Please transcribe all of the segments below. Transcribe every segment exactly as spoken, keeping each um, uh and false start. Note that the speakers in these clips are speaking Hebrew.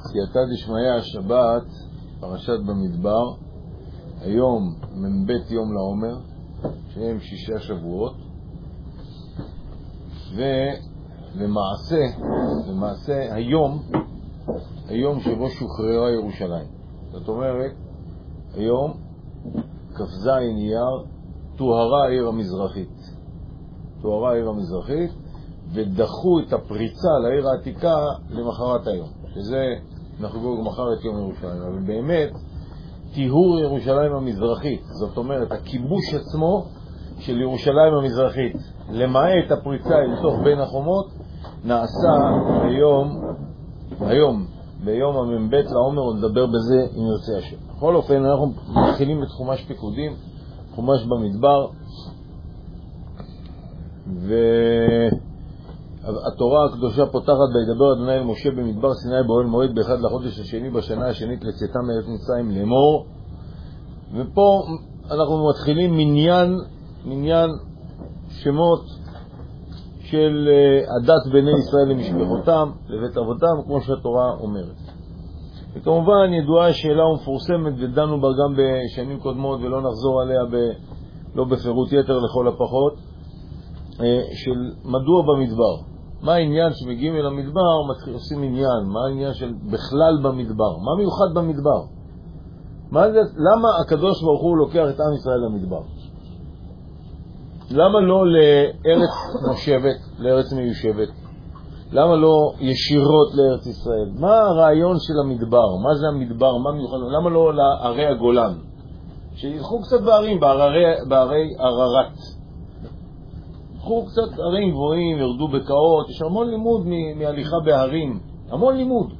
סייעתא דשמיא, השבת, פרשת במדבר, היום מבית יום לעומר, שהם שישה שבועות, ולמעשה, למעשה היום, היום שבו שוחררה ירושלים. זאת אומרת, היום כ"ז אייר, טוהרה העיר המזרחית. טוהרה העיר המזרחית, ודחו את הפריצה לעיר העתיקה למחרת היום, שזה נחגוג מחר את יום ירושלים. אבל באמת, טיהור ירושלים המזרחית, זאת אומרת, הכיבוש עצמו של ירושלים המזרחית, למעט הפריצה אל תוך בין החומות, נעשה היום, היום, ביום המבית לעומר, ונדבר בזה אם ירצה השם. בכל אופן, אנחנו מתחילים את חומש פיקודים, חומש במדבר, והתורה הקדושה פותחת בידבר אדוני אל משה במדבר סיני באוהל מועד באחד לחודש השני בשנה השנית לצאתם מארץ מצרים לאמור. ופה אנחנו מתחילים מניין, מניין שמות של עדת בני ישראל למשפחותם, לבית אבותם, כמו שהתורה אומרת. וכמובן ידועה השאלה ומפורסמת, ודנו בה גם בשנים קודמות ולא נחזור עליה ב, לא בפירוט יתר לכל הפחות, של מדוע במדבר. מה העניין שמגיעים אל המדבר, עושים עניין, מה העניין של בכלל במדבר, מה מיוחד במדבר? מה זה, למה הקדוש ברוך הוא לוקח את עם ישראל למדבר? למה לא לארץ מושבת, לארץ מיושבת? למה לא ישירות לארץ ישראל? מה הרעיון של המדבר? מה זה המדבר? מה מיוחד? למה לא לערי הגולן? שילכו קצת בערים, בערי, בערי עררת. ילכו קצת ערים גבוהים, ירדו בקעות. יש המון לימוד מ- מהליכה בהרים. המון לימוד.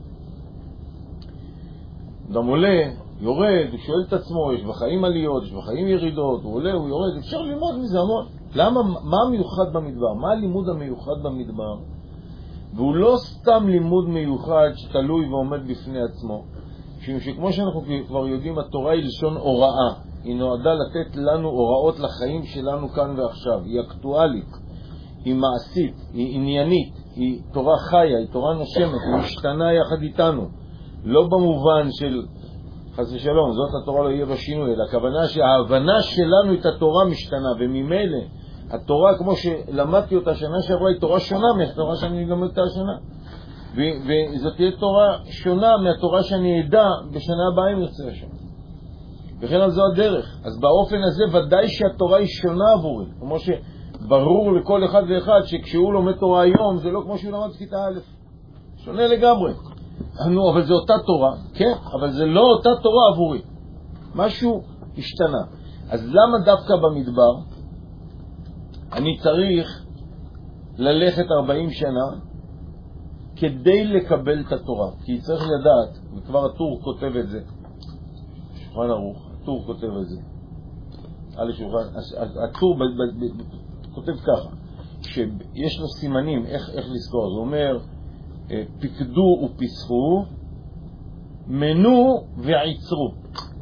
אדם עולה, יורד, הוא שואל את עצמו, יש בחיים עליות, יש בחיים ירידות, הוא עולה, הוא יורד, אפשר ללמוד מזה המון. למה, מה המיוחד במדבר? מה הלימוד המיוחד במדבר? והוא לא סתם לימוד מיוחד שתלוי ועומד בפני עצמו, שכמו שאנחנו כבר יודעים, התורה היא לשון הוראה. היא נועדה לתת לנו הוראות לחיים שלנו כאן ועכשיו. היא אקטואלית, היא מעשית, היא עניינית, היא תורה חיה, היא תורה נושמת, היא משתנה יחד איתנו. לא במובן של חס ושלום, זאת התורה לא יהיה בשינוי, אלא הכוונה שההבנה שלנו את התורה משתנה, וממילא התורה כמו שלמדתי אותה שנה שעברה היא תורה שונה מהתורה שאני לומד אותה השנה, וזאת תהיה תורה שונה מהתורה שאני אדע בשנה הבאה אם ירצה השם. וכן על זו הדרך. אז באופן הזה ודאי שהתורה היא שונה עבורי, כמו שברור לכל אחד ואחד שכשהוא לומד תורה היום זה לא כמו שהוא למד כיתה א', שונה לגמרי. נו, אבל זה אותה תורה, כן, אבל זה לא אותה תורה עבורי. משהו השתנה. אז למה דווקא במדבר אני צריך ללכת ארבעים שנה כדי לקבל את התורה? כי צריך לדעת, וכבר הטור כותב את זה, שולחן ערוך, הטור כותב את זה, על השולחן, הטור ב, ב, ב, כותב ככה, שיש לו סימנים, איך, איך לזכור, זה אומר, פיקדו ופיסחו, מנו ועיצרו.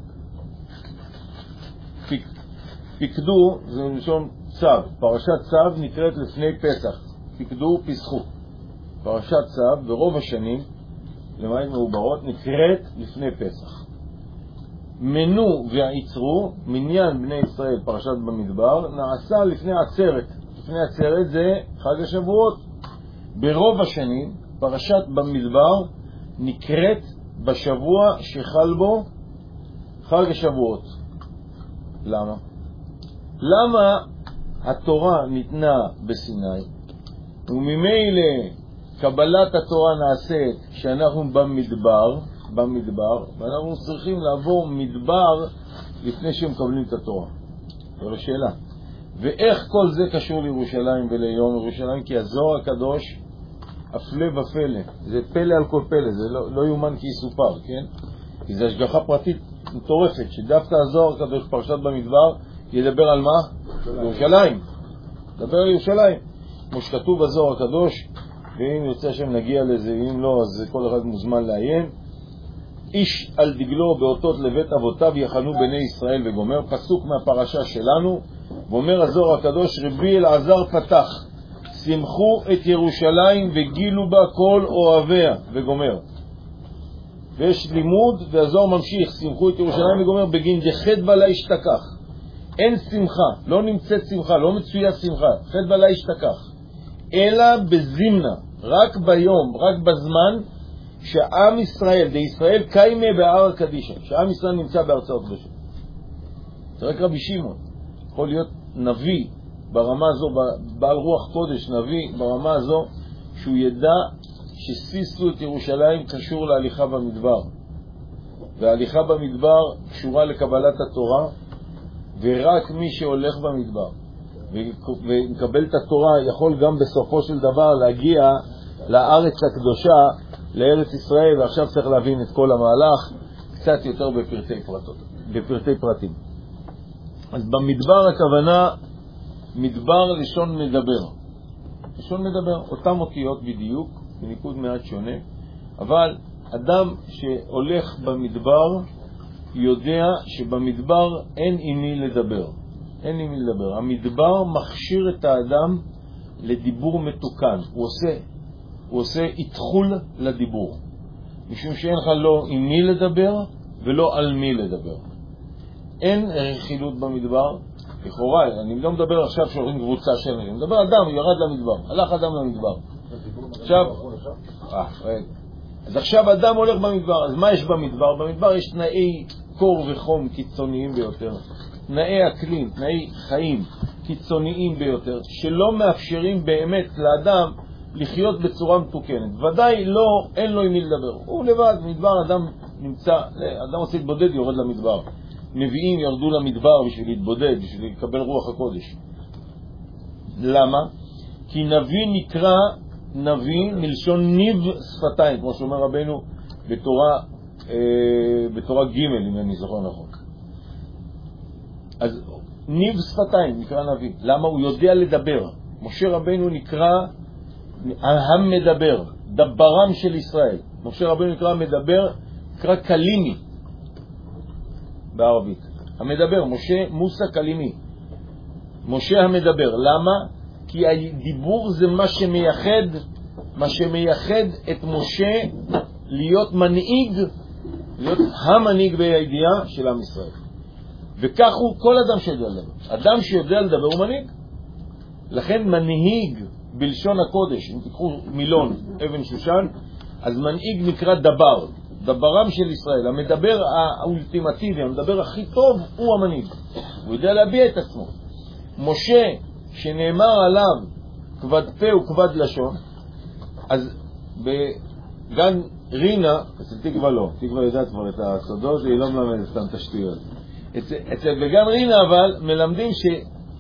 פיק, פיקדו זה לשון צו, פרשת צו נקראת לפני פסח, פיקדו ופיסחו. פרשת צו ברוב השנים, למעט מעוברות, נקראת לפני פסח. מנו ועיצרו, מניין בני ישראל, פרשת במדבר, נעשה לפני עצרת. לפני עצרת זה חג השבועות. ברוב השנים, פרשת במדבר נקראת בשבוע שחל בו חג השבועות. למה? למה התורה ניתנה בסיני, וממילא קבלת התורה נעשית כשאנחנו במדבר, במדבר, ואנחנו צריכים לעבור מדבר לפני שמקבלים את התורה. זו השאלה. ואיך כל זה קשור לירושלים וליום ירושלים? כי הזוהר הקדוש אפלה ופלא, זה פלא על כל פלא, זה לא, לא יומן כי יסופר, כן? כי זה השגחה פרטית מטורפת, שדווקא הזוהר הקדוש פרשת במדבר ידבר על מה? ירושלים. ידבר על ירושלים. כמו שכתוב בזוהר הקדוש, ואם יוצא שם נגיע לזה, ואם לא, אז כל אחד מוזמן לעיין. איש על דגלו באותות לבית אבותיו יחנו בני ישראל וגומר, פסוק מהפרשה שלנו, ואומר הזוהר הקדוש, רבי אלעזר פתח, שמחו את ירושלים וגילו בה כל אוהביה, וגומר. ויש לימוד, והזוהר ממשיך, שמחו את ירושלים וגומר בגין דחד ולה השתכח. אין שמחה, לא נמצאת שמחה, לא מצויה שמחה, חד ולה השתכח, אלא בזמנה, רק ביום, רק בזמן שעם ישראל, די ישראל קיימה בהר הקדישה, שעם ישראל נמצא בארצות קדושות. זה רק רבי שמעון, יכול להיות נביא ברמה הזו, בעל רוח קודש, נביא ברמה הזו, שהוא ידע שסיסו את ירושלים קשור להליכה במדבר, וההליכה במדבר קשורה לקבלת התורה, ורק מי שהולך במדבר ומקבל את התורה יכול גם בסופו של דבר להגיע לארץ הקדושה, לארץ ישראל. ועכשיו צריך להבין את כל המהלך קצת יותר בפרטי פרטות, בפרטי פרטים. אז במדבר הכוונה מדבר לשון מדבר, לשון מדבר, אותם אותיות בדיוק, בניקוד מעט שונה, אבל אדם שהולך במדבר יודע שבמדבר אין עם מי לדבר, אין עם מי לדבר. המדבר מכשיר את האדם לדיבור מתוקן, הוא עושה, הוא עושה התחול לדיבור, משום שאין לך לא עם מי לדבר ולא על מי לדבר. אין רכילות במדבר, לכאורה, אני לא מדבר עכשיו שהולכים קבוצה של אנשים, אני מדבר אדם, ירד למדבר, הלך אדם למדבר. עכשיו, אה, רגע. אז עכשיו אדם הולך במדבר, אז מה יש במדבר? במדבר יש תנאי קור וחום קיצוניים ביותר, תנאי אקלים, תנאי חיים קיצוניים ביותר, שלא מאפשרים באמת לאדם לחיות בצורה מתוקנת. ודאי לא, אין לו עם מי לדבר, הוא לבד, מדבר אדם נמצא, אדם רוצה להתבודד, יורד למדבר. נביאים ירדו למדבר בשביל להתבודד, בשביל לקבל רוח הקודש. למה? כי נביא נקרא נביא מלשון ניב שפתיים, כמו שאומר רבנו בתורה, אה, בתורה ג' אם אני זוכר נכון. אז ניב שפתיים נקרא נביא. למה? הוא יודע לדבר. משה רבנו נקרא המדבר, דברם של ישראל. משה רבנו נקרא מדבר, נקרא קלימי בערבית. המדבר, משה מוסא קלימי. משה המדבר. למה? כי הדיבור זה מה שמייחד, מה שמייחד את משה להיות מנהיג, להיות המנהיג בידיעה של עם ישראל. וכך הוא כל אדם שיודע לדבר. אדם שיודע לדבר הוא מנהיג. לכן מנהיג בלשון הקודש, אם תקחו מילון אבן שושן, אז מנהיג נקרא דבר, דברם של ישראל. המדבר האולטימטיבי, המדבר הכי טוב הוא המנהיג. הוא יודע להביע את עצמו. משה שנאמר עליו כבד פה וכבד לשון, אז בגן רינה, אצל תקווה לא, תקווה יודעת כבר את הסודות, היא לא מלמדת סתם תשתיות. אצל, אצל בגן רינה אבל מלמדים ש,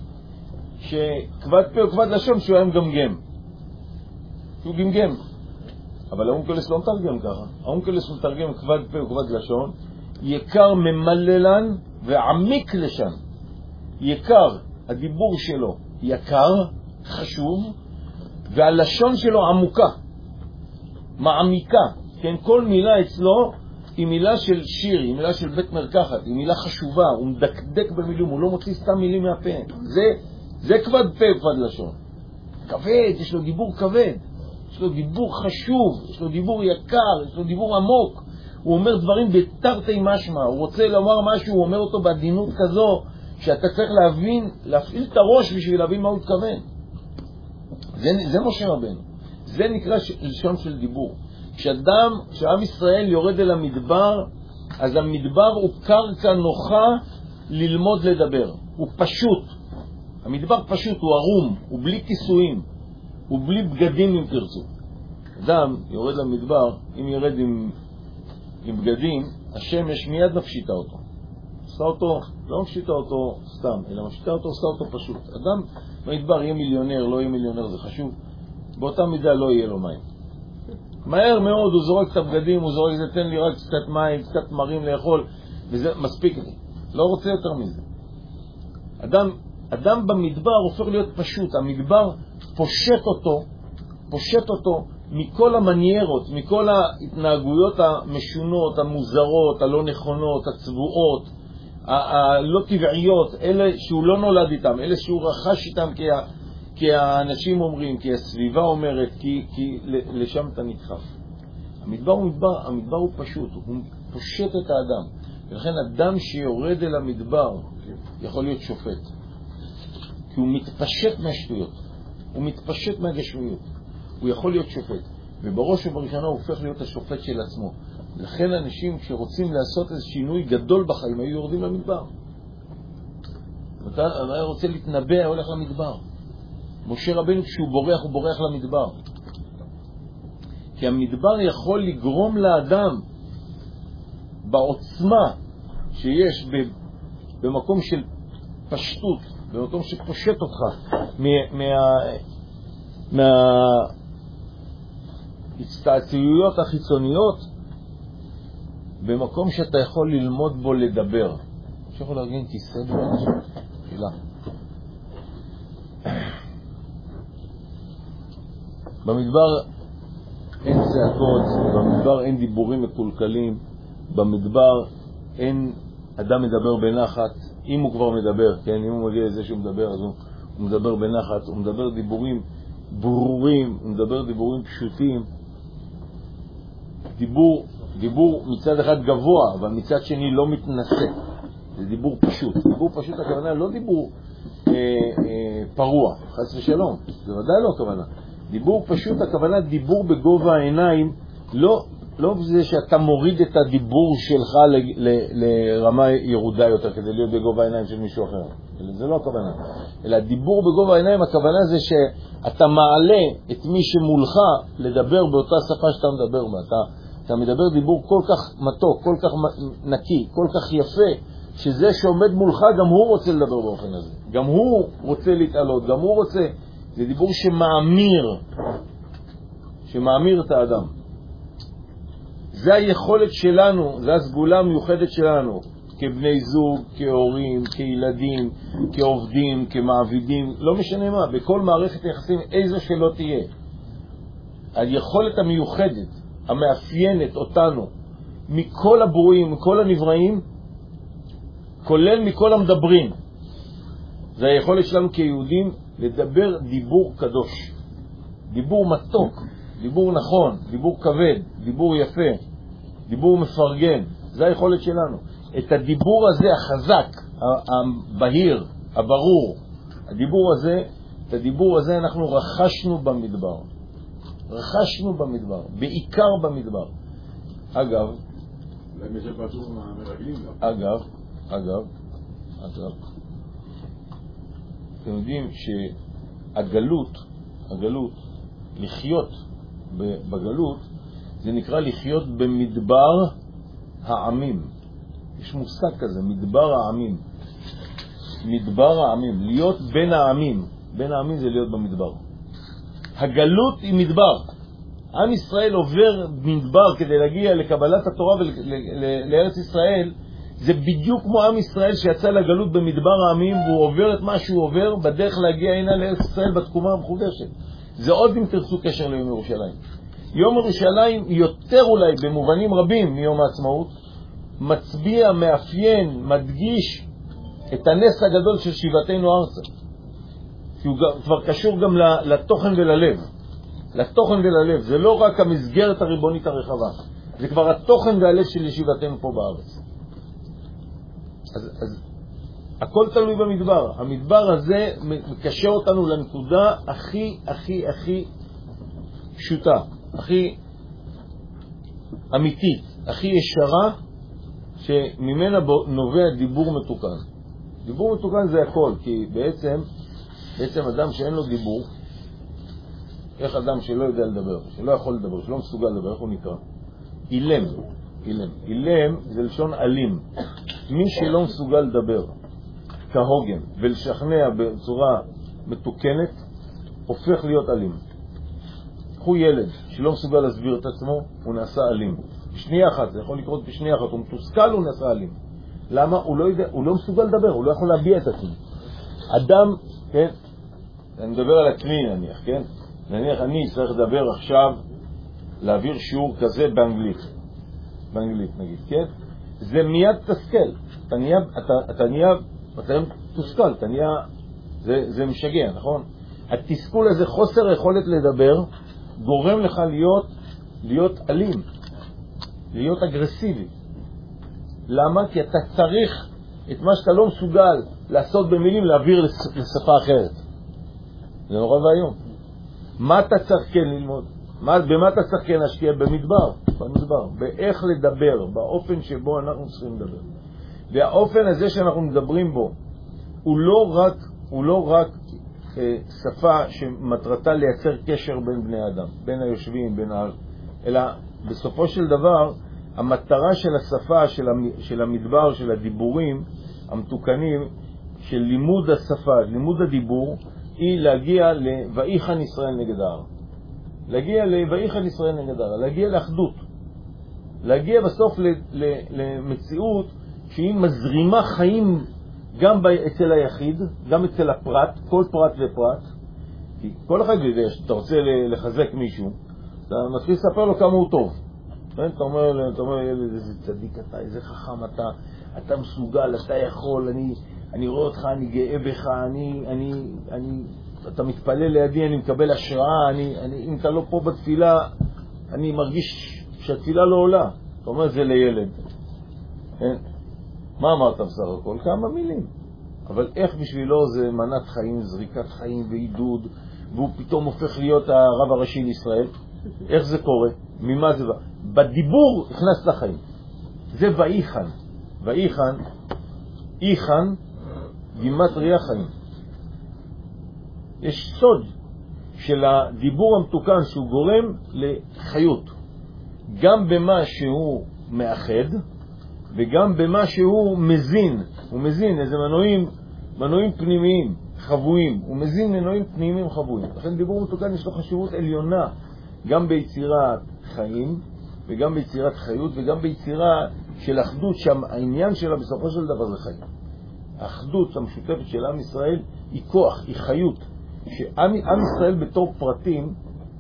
שכבד פה וכבד לשון שהוא היה מגמגם, שהוא גמגם. אבל האונקלוס לא מתרגם ככה. האונקלוס מתרגם כבד פה וכבד לשון, יקר ממללן ועמיק לשן. יקר, הדיבור שלו יקר, חשוב, והלשון שלו עמוקה, מעמיקה. כן, כל מילה אצלו היא מילה של שיר, היא מילה של בית מרקחת, היא מילה חשובה, הוא מדקדק במילים, הוא לא מוציא סתם מילים מהפה. זה, זה כבד פה וכבד לשון. כבד, יש לו דיבור כבד, יש לו דיבור חשוב, יש לו דיבור יקר, יש לו דיבור עמוק. הוא אומר דברים בתרתי משמע, הוא רוצה לומר משהו, הוא אומר אותו בעדינות כזו, שאתה צריך להבין, להפעיל את הראש בשביל להבין מה הוא התכוון. זה, זה משה רבנו. זה נקרא לשון של דיבור. כשאדם, כשעם ישראל יורד אל המדבר, אז המדבר הוא קרקע נוחה ללמוד לדבר. הוא פשוט. המדבר פשוט, הוא ערום, הוא בלי כיסויים, הוא בלי בגדים אם תרצו. אדם יורד למדבר, אם ירד עם, עם בגדים, השמש מיד מפשיטה אותו. עושה אותו, לא מפשיטה אותו סתם, אלא מפשיטה אותו, עושה אותו פשוט. אדם במדבר יהיה מיליונר, לא יהיה מיליונר, זה חשוב. באותה מידה לא יהיה לו מים. מהר מאוד הוא זורק את הבגדים, הוא זורק, זה תן לי רק קצת מים, קצת מרים לאכול, וזה מספיק לי. לא רוצה יותר מזה. אדם, אדם במדבר הופך להיות פשוט. המדבר פושט אותו, פושט אותו מכל המניירות, מכל ההתנהגויות המשונות, המוזרות, הלא נכונות, הצבועות, הלא טבעיות, אלה שהוא לא נולד איתם, אלה שהוא רכש איתם כי, כי האנשים אומרים, כי הסביבה אומרת, כי, כי לשם אתה נדחף. המדבר הוא מדבר, המדבר הוא פשוט, הוא פושט את האדם. ולכן אדם שיורד אל המדבר יכול להיות שופט. כי הוא מתפשט מהשטויות, הוא מתפשט מהגשמיות. הוא יכול להיות שופט. ובראש ובראשונה הוא הופך להיות השופט של עצמו. לכן אנשים כשרוצים לעשות איזה שינוי גדול בחיים היו יורדים למדבר. אתה היה רוצה להתנבא, היה הולך למדבר. משה רבנו כשהוא בורח, הוא בורח למדבר. כי המדבר יכול לגרום לאדם בעוצמה שיש במקום של פשטות, במקום שפושט אותך מההצטעצעויות החיצוניות, במקום שאתה יכול ללמוד בו לדבר. שיכול להרגין כיסא בבקשה. שאלה. במדבר אין צעקות, במדבר אין דיבורים מקולקלים, במדבר אין אדם מדבר בנחת, אם הוא כבר מדבר, כן, אם הוא מגיע לזה שהוא מדבר, אז הוא, הוא מדבר בנחת, הוא מדבר דיבורים ברורים, הוא מדבר דיבורים פשוטים, דיבור, דיבור מצד אחד גבוה, אבל מצד שני לא מתנשא, זה דיבור פשוט. דיבור פשוט הכוונה לא דיבור אה, אה, פרוע, חס ושלום, זה ודאי לא הכוונה. דיבור פשוט הכוונה דיבור בגובה העיניים, לא, לא זה שאתה מוריד את הדיבור שלך ל, ל, לרמה ירודה יותר כדי להיות בגובה העיניים של מישהו אחר. זה לא הכוונה. אלא דיבור בגובה העיניים, הכוונה זה שאתה מעלה את מי שמולך לדבר באותה שפה שאתה מדבר בה. אתה, אתה מדבר דיבור כל כך מתוק, כל כך נקי, כל כך יפה, שזה שעומד מולך גם הוא רוצה לדבר באופן הזה. גם הוא רוצה להתעלות, גם הוא רוצה... זה דיבור שמאמיר, שמאמיר את האדם. זה היכולת שלנו, זה הסגולה המיוחדת שלנו, כבני זוג, כהורים, כילדים, כעובדים, כמעבידים, לא משנה מה, בכל מערכת יחסים איזו שלא תהיה. היכולת המיוחדת, המאפיינת אותנו, מכל הברואים, מכל הנבראים, כולל מכל המדברים. זה היכולת שלנו כיהודים לדבר דיבור קדוש, דיבור מתוק, דיבור נכון, דיבור כבד, דיבור יפה, דיבור מפרגן. זה היכולת שלנו. את הדיבור הזה החזק, הבהיר, הברור, הדיבור הזה, את הדיבור הזה אנחנו רכשנו במדבר. רכשנו במדבר, בעיקר במדבר. אגב, אגב, אגב, אגב, אתם יודעים שהגלות, הגלות, לחיות בגלות, זה נקרא לחיות במדבר העמים. יש מושג כזה, מדבר העמים. מדבר העמים, להיות בין העמים. בין העמים זה להיות במדבר. הגלות היא מדבר. עם ישראל עובר מדבר כדי להגיע לקבלת התורה ולארץ ישראל. זה בדיוק כמו עם ישראל שיצא לגלות במדבר העמים, והוא עובר את מה שהוא עובר בדרך להגיע הנה לארץ ישראל בתקומה המחודשת. זה עוד אם תרצו קשר ליום ירושלים. יום ירושלים יותר אולי במובנים רבים מיום העצמאות, מצביע, מאפיין, מדגיש את הנס הגדול של שיבתנו ארצה. כי הוא כבר קשור גם לתוכן וללב. לתוכן וללב. זה לא רק המסגרת הריבונית הרחבה. זה כבר התוכן והלב של ישיבתנו פה בארץ. אז, אז הכל תלוי במדבר. המדבר הזה מקשר אותנו לנקודה הכי, הכי, הכי פשוטה, הכי אמיתית, הכי ישרה, שממנה נובע דיבור מתוקן. דיבור מתוקן זה הכל, כי בעצם, בעצם אדם שאין לו דיבור, איך אדם שלא יודע לדבר, שלא יכול לדבר, שלא מסוגל לדבר, איך הוא נקרא? אילם. אילם. אילם זה לשון אלים. מי שלא מסוגל לדבר כהוגן ולשכנע בצורה מתוקנת, הופך להיות אלים. קחו ילד שלא מסוגל להסביר את עצמו, הוא נעשה אלים. בשנייה אחת, זה יכול לקרות בשנייה אחת, הוא מתוסכל, הוא נעשה אלים. למה? הוא לא יודע, הוא לא מסוגל לדבר, הוא לא יכול להביע את עצמו. אדם, כן, אני מדבר על עצמי נניח, כן? נניח אני צריך לדבר עכשיו, להעביר שיעור כזה באנגלית. באנגלית נגיד, כן? זה מיד תסכל. אתה נהיה, אתה, אתה נהיה, אתה תוסכל, אתה נהיה, זה, זה משגע, נכון? התסכול הזה, חוסר יכולת לדבר, גורם לך להיות, להיות אלים. להיות אגרסיבי. למה? כי אתה צריך את מה שאתה לא מסוגל לעשות במילים, להעביר לשפה אחרת. זה נורא והיום. מה אתה צריך כן ללמוד? מה, במה אתה צריך כן להשקיע? במדבר, במדבר. באיך לדבר, באופן שבו אנחנו צריכים לדבר. והאופן הזה שאנחנו מדברים בו, הוא לא רק, הוא לא רק אה, שפה שמטרתה לייצר קשר בין בני אדם, בין היושבים, בין ה... אלא בסופו של דבר, המטרה של השפה, של, המ... של המדבר, של הדיבורים המתוקנים, של לימוד השפה, לימוד הדיבור, היא להגיע ל"ויחן ישראל נגד ההר". להגיע ל"ויחן ישראל נגד ההר", להגיע לאחדות. להגיע בסוף ל... ל... למציאות שהיא מזרימה חיים גם אצל היחיד, גם אצל הפרט, כל פרט ופרט. כי כל אחד יודע שאתה רוצה לחזק מישהו, אתה מתחיל לספר לו כמה הוא טוב. אתה אומר, אתה אומר, ילד, איזה צדיק אתה, איזה חכם אתה, אתה מסוגל, אתה יכול, אני, אני רואה אותך, אני גאה בך, אני, אני, אני, אתה מתפלל לידי, אני מקבל השראה, אני, אני, אם אתה לא פה בתפילה, אני מרגיש שהתפילה לא עולה. אתה אומר, זה לילד. מה אמרת בסך הכל? כמה מילים. אבל איך בשבילו זה מנת חיים, זריקת חיים ועידוד, והוא פתאום הופך להיות הרב הראשי לישראל? איך זה קורה? ממה זה בא? בדיבור הכנס לחיים. זה ואיחן. ואיחן, איחן, גימטריה חיים. יש סוד של הדיבור המתוקן שהוא גורם לחיות. גם במה שהוא מאחד, וגם במה שהוא מזין. הוא מזין איזה מנועים, מנועים פנימיים, חבויים. הוא מזין מנועים פנימיים חבויים. לכן דיבור מתוקן יש לו חשיבות עליונה, גם ביצירת חיים, וגם ביצירת חיות, וגם ביצירה של אחדות, שהעניין שלה בסופו של דבר זה חיים. האחדות המשותפת של עם ישראל היא כוח, היא חיות. שעם עם ישראל בתור פרטים,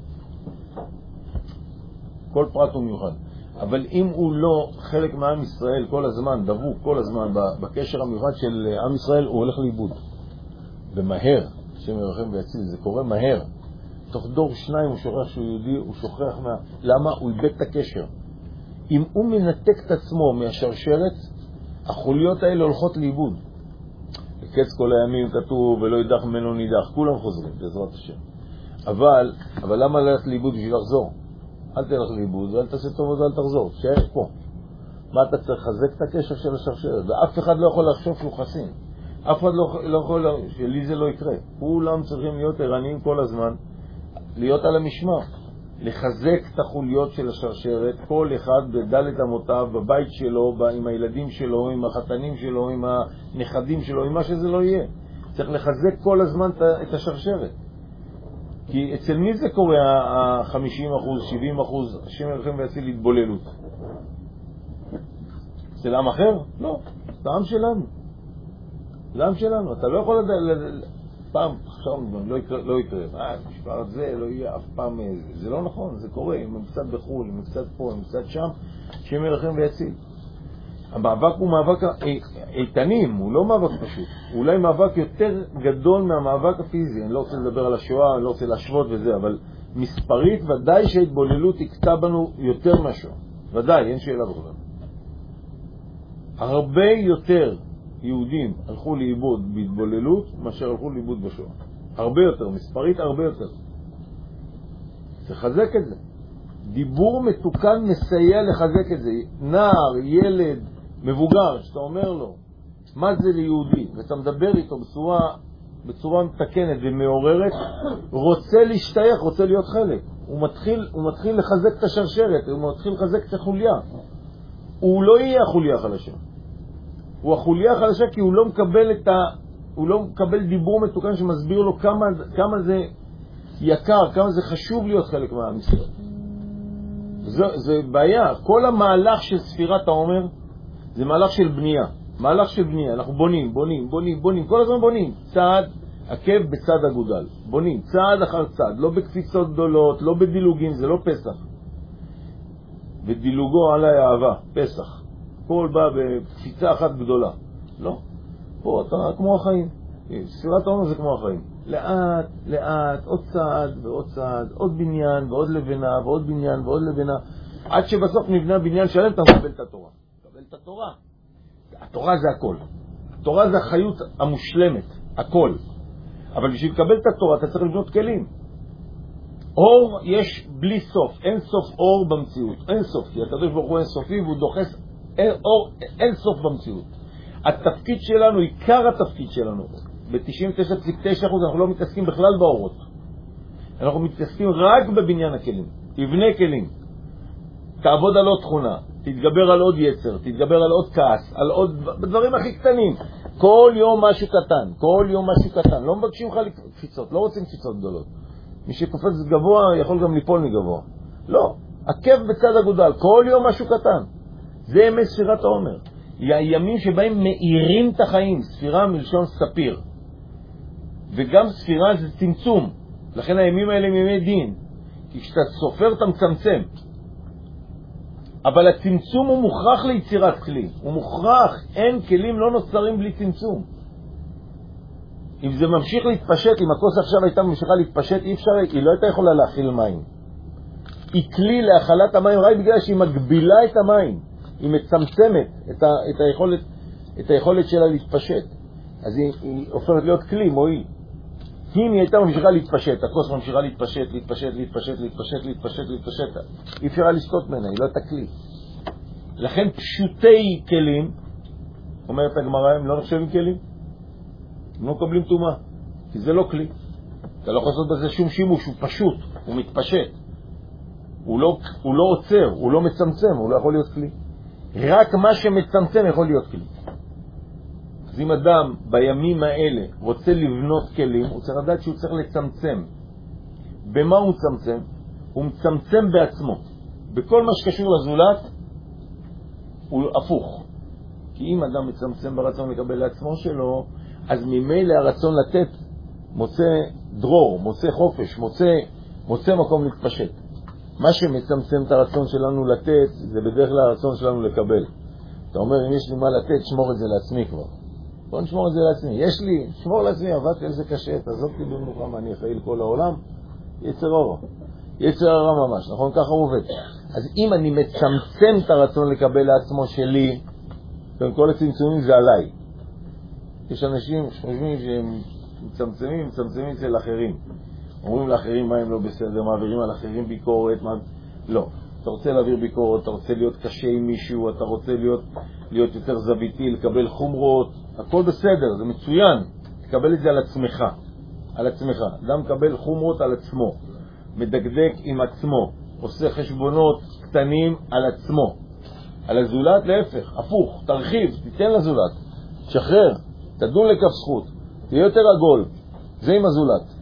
כל פרט הוא מיוחד. אבל אם הוא לא חלק מעם ישראל כל הזמן, דבוק כל הזמן בקשר המיוחד של עם ישראל, הוא הולך לאיבוד. ומהר, השם ירחם ויציל, זה קורה מהר. תוך דור שניים הוא שוכח שהוא יהודי, הוא שוכח מה... למה? הוא איבד את הקשר. אם הוא מנתק את עצמו מהשרשרת, החוליות האלה הולכות לאיבוד. בקץ כל הימים כתוב, ולא ידח ממנו נידח. כולם חוזרים, בעזרת השם. אבל, אבל למה ללכת לאיבוד בשביל לחזור? אל תלך לאיבוד, ואל תעשה טוב ואל תחזור. תשאר פה. מה אתה צריך? לחזק את הקשר של השרשרת. ואף אחד לא יכול לחשוב שהוא חסין. אף אחד לא, לא יכול, שלי זה לא יקרה. כולם צריכים להיות ערניים כל הזמן, להיות על המשמר, לחזק את החוליות של השרשרת, כל אחד בדלת אמותיו, בבית שלו, עם הילדים שלו, עם החתנים שלו, עם הנכדים שלו, עם מה שזה לא יהיה. צריך לחזק כל הזמן את השרשרת. כי אצל מי זה קורה ה-חמישים אחוז, שבעים אחוז, השם ירחם ויציל להתבוללות? אצל עם אחר? לא, זה העם שלנו. זה העם שלנו. אתה לא יכול לדעת, פעם, עכשיו לא יקרה, לא יקרה. אה, משפט זה לא יהיה אף פעם, זה, זה לא נכון, זה קורה, אם קצת בחול, אם קצת פה, אם קצת שם, השם ירחם ויציל. המאבק הוא מאבק איתנים, הוא לא מאבק פשוט. הוא אולי מאבק יותר גדול מהמאבק הפיזי. אני לא רוצה לדבר על השואה, אני לא רוצה להשוות וזה, אבל מספרית ודאי שההתבוללות תקטע בנו יותר משהו. ודאי, אין שאלה בכלל. הרבה יותר יהודים הלכו לאיבוד בהתבוללות מאשר הלכו לאיבוד בשואה. הרבה יותר, מספרית הרבה יותר. תחזק את זה. דיבור מתוקן מסייע לחזק את זה. נער, ילד, מבוגר, שאתה אומר לו מה זה ליהודי, ואתה מדבר איתו בצורה, בצורה מתקנת ומעוררת, רוצה להשתייך, רוצה להיות חלק. הוא מתחיל, הוא מתחיל לחזק את השרשרת, הוא מתחיל לחזק את החוליה. הוא לא יהיה החוליה החלשה. הוא החוליה החלשה כי הוא לא מקבל את ה... הוא לא מקבל דיבור מתוקן שמסביר לו כמה, כמה זה יקר, כמה זה חשוב להיות חלק מהעם ישראל. זה, זה בעיה. כל המהלך של ספירת העומר זה מהלך של בנייה. מהלך של בנייה. אנחנו בונים, בונים, בונים, בונים. כל הזמן בונים. צעד עקב בצד אגודל. בונים. צעד אחר צעד. לא בקפיצות גדולות, לא בדילוגים. זה לא פסח. ודילוגו עלי אהבה. פסח. כל בא בקפיצה אחת גדולה. לא. פה אתה כמו החיים. ספירת העומר זה כמו החיים. לאט, לאט, עוד צעד ועוד צעד, עוד בניין ועוד לבנה ועוד בניין ועוד לבנה. עד שבסוף נבנה בניין שלם, אתה מקבל את התורה. מקבל את התורה. התורה זה הכל. התורה זה החיות המושלמת, הכל. אבל בשביל לקבל את התורה, אתה צריך לבנות כלים. אור יש בלי סוף, אין סוף אור במציאות, אין סוף, כי הקדוש ברוך הוא אין סופי והוא דוחס אין, אור, אין סוף במציאות. התפקיד שלנו, עיקר התפקיד שלנו, ב-תשעים ותשע נקודה תשע אחוז אנחנו לא מתעסקים בכלל באורות. אנחנו מתעסקים רק בבניין הכלים. תבנה כלים. תעבוד על עוד תכונה, תתגבר על עוד יצר, תתגבר על עוד כעס, על עוד בדברים הכי קטנים. כל יום משהו קטן, כל יום משהו קטן. לא מבקשים לך קפיצות, לא רוצים קפיצות גדולות. מי שקופץ גבוה יכול גם ליפול מגבוה. לא, עקב בצד אגודל, כל יום משהו קטן. זה ימי ספירת העומר. הימים שבהם מאירים את החיים, ספירה מלשון ספיר. וגם ספירה זה צמצום. לכן הימים האלה הם ימי דין. כי כשאתה סופר אתה מצמצם. אבל הצמצום הוא מוכרח ליצירת כלי. הוא מוכרח. אין כלים לא נוצרים בלי צמצום. אם זה ממשיך להתפשט, אם הכוס עכשיו הייתה ממשיכה להתפשט, אי אפשר, היא לא הייתה יכולה להכיל מים. היא כלי להכלת המים רק בגלל שהיא מגבילה את המים. היא מצמצמת את, ה, את, היכולת, את היכולת שלה להתפשט. אז היא, היא הופכת להיות כלי, מועיל. אם היא הייתה ממשיכה להתפשט, הכוס ממשיכה להתפשט, להתפשט, להתפשט, להתפשט, להתפשט, להתפשט. אי אפשר לשתות ממנה, היא לא הייתה כלי. לכן פשוטי כלים, אומרת הגמרא, הם לא נחשבים כלים. הם לא מקבלים תומה, כי זה לא כלי. אתה לא יכול לעשות בזה שום שימוש, הוא פשוט, הוא מתפשט. הוא לא, הוא לא עוצר, הוא לא מצמצם, הוא לא יכול להיות כלי. רק מה שמצמצם יכול להיות כלי. אז אם אדם בימים האלה רוצה לבנות כלים, הוא צריך לדעת שהוא צריך לצמצם. במה הוא מצמצם? הוא מצמצם בעצמו. בכל מה שקשור לזולת, הוא הפוך. כי אם אדם מצמצם ברצון לקבל לעצמו שלו, אז ממילא הרצון לתת מוצא דרור, מוצא חופש, מוצא, מוצא מקום להתפשט. מה שמצמצם את הרצון שלנו לתת, זה בדרך כלל הרצון שלנו לקבל. אתה אומר, אם יש לי מה לתת, שמור את זה לעצמי כבר. בוא נשמור את זה לעצמי. יש לי, שמור לעצמי, עבדתי על זה קשה, תעזוב לי במנוחה, מה אני אחראי לכל העולם? יצר אור. יצר הרע ממש, נכון? ככה הוא עובד. אז אם אני מצמצם את הרצון לקבל לעצמו שלי, בין כל הצמצומים זה עליי. יש אנשים שחושבים שהם מצמצמים, מצמצמים אצל אחרים. אומרים לאחרים מה הם לא בסדר, מעבירים על אחרים ביקורת, מה... לא. אתה רוצה להעביר ביקורת, אתה רוצה להיות קשה עם מישהו, אתה רוצה להיות, להיות יותר זוויתי, לקבל חומרות, הכל בסדר, זה מצוין. תקבל את זה על עצמך, על עצמך. אדם מקבל חומרות על עצמו, מדקדק עם עצמו, עושה חשבונות קטנים על עצמו. על הזולת להפך, הפוך, תרחיב, תיתן לזולת, שחרר, תדון לכף זכות, תהיה יותר עגול, זה עם הזולת.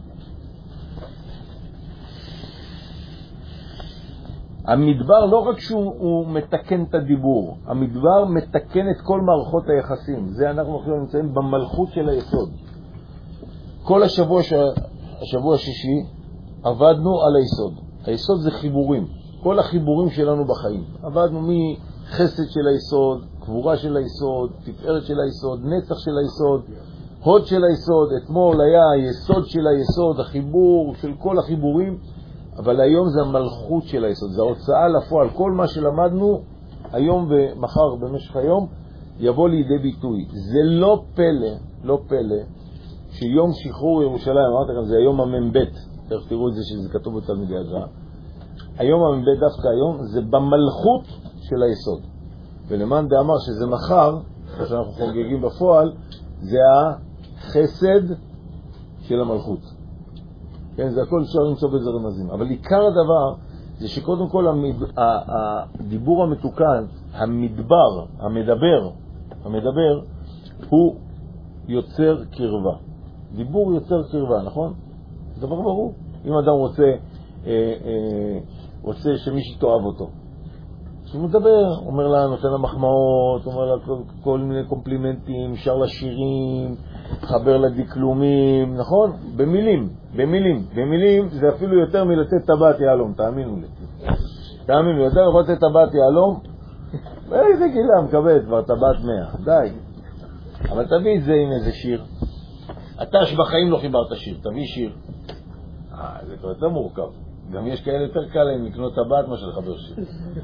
המדבר לא רק שהוא מתקן את הדיבור, המדבר מתקן את כל מערכות היחסים. זה אנחנו עכשיו נמצאים במלכות של היסוד. כל השבוע, השבוע השישי עבדנו על היסוד. היסוד זה חיבורים, כל החיבורים שלנו בחיים. עבדנו מחסד של היסוד, קבורה של היסוד, תפארת של היסוד, נצח של היסוד, הוד של היסוד. אתמול היה היסוד של היסוד, החיבור של כל החיבורים. אבל היום זה המלכות של היסוד, זה ההוצאה לפועל. כל מה שלמדנו היום ומחר במשך היום יבוא לידי ביטוי. זה לא פלא, לא פלא, שיום שחרור ירושלים, אמרתי לכם, זה היום המ"ב, תכף תראו את זה שזה כתוב בתלמידי הגר"א. היום המ"ב דווקא היום זה במלכות של היסוד. ולמען דאמר שזה מחר, שאנחנו חוגגים בפועל, זה החסד של המלכות. כן, זה הכל אפשר למצוא בזה רמזים. אבל עיקר הדבר זה שקודם כל המד... הדיבור המתוקן, המדבר, המדבר, המדבר, הוא יוצר קרבה. דיבור יוצר קרבה, נכון? זה דבר ברור. אם אדם רוצה, אה, אה, רוצה שמישהו תאהב אותו, שהוא מדבר, אומר לה, נותן לה מחמאות, אומר לה כל, כל מיני קומפלימנטים, שר לשירים, חבר לדקלומים, נכון? במילים, במילים. במילים זה אפילו יותר מלתת טבעת יעלום, תאמינו לי. תאמינו לי, יותר יכול לתת טבעת יעלום, איזה גילה מקבל כבר טבעת מאה, די. אבל תביא את זה עם איזה שיר. אתה שבחיים לא חיברת שיר, תביא שיר. אה, זה כבר יותר מורכב. גם יש כאלה יותר קל להם לקנות טבעת מה של חבר שלי.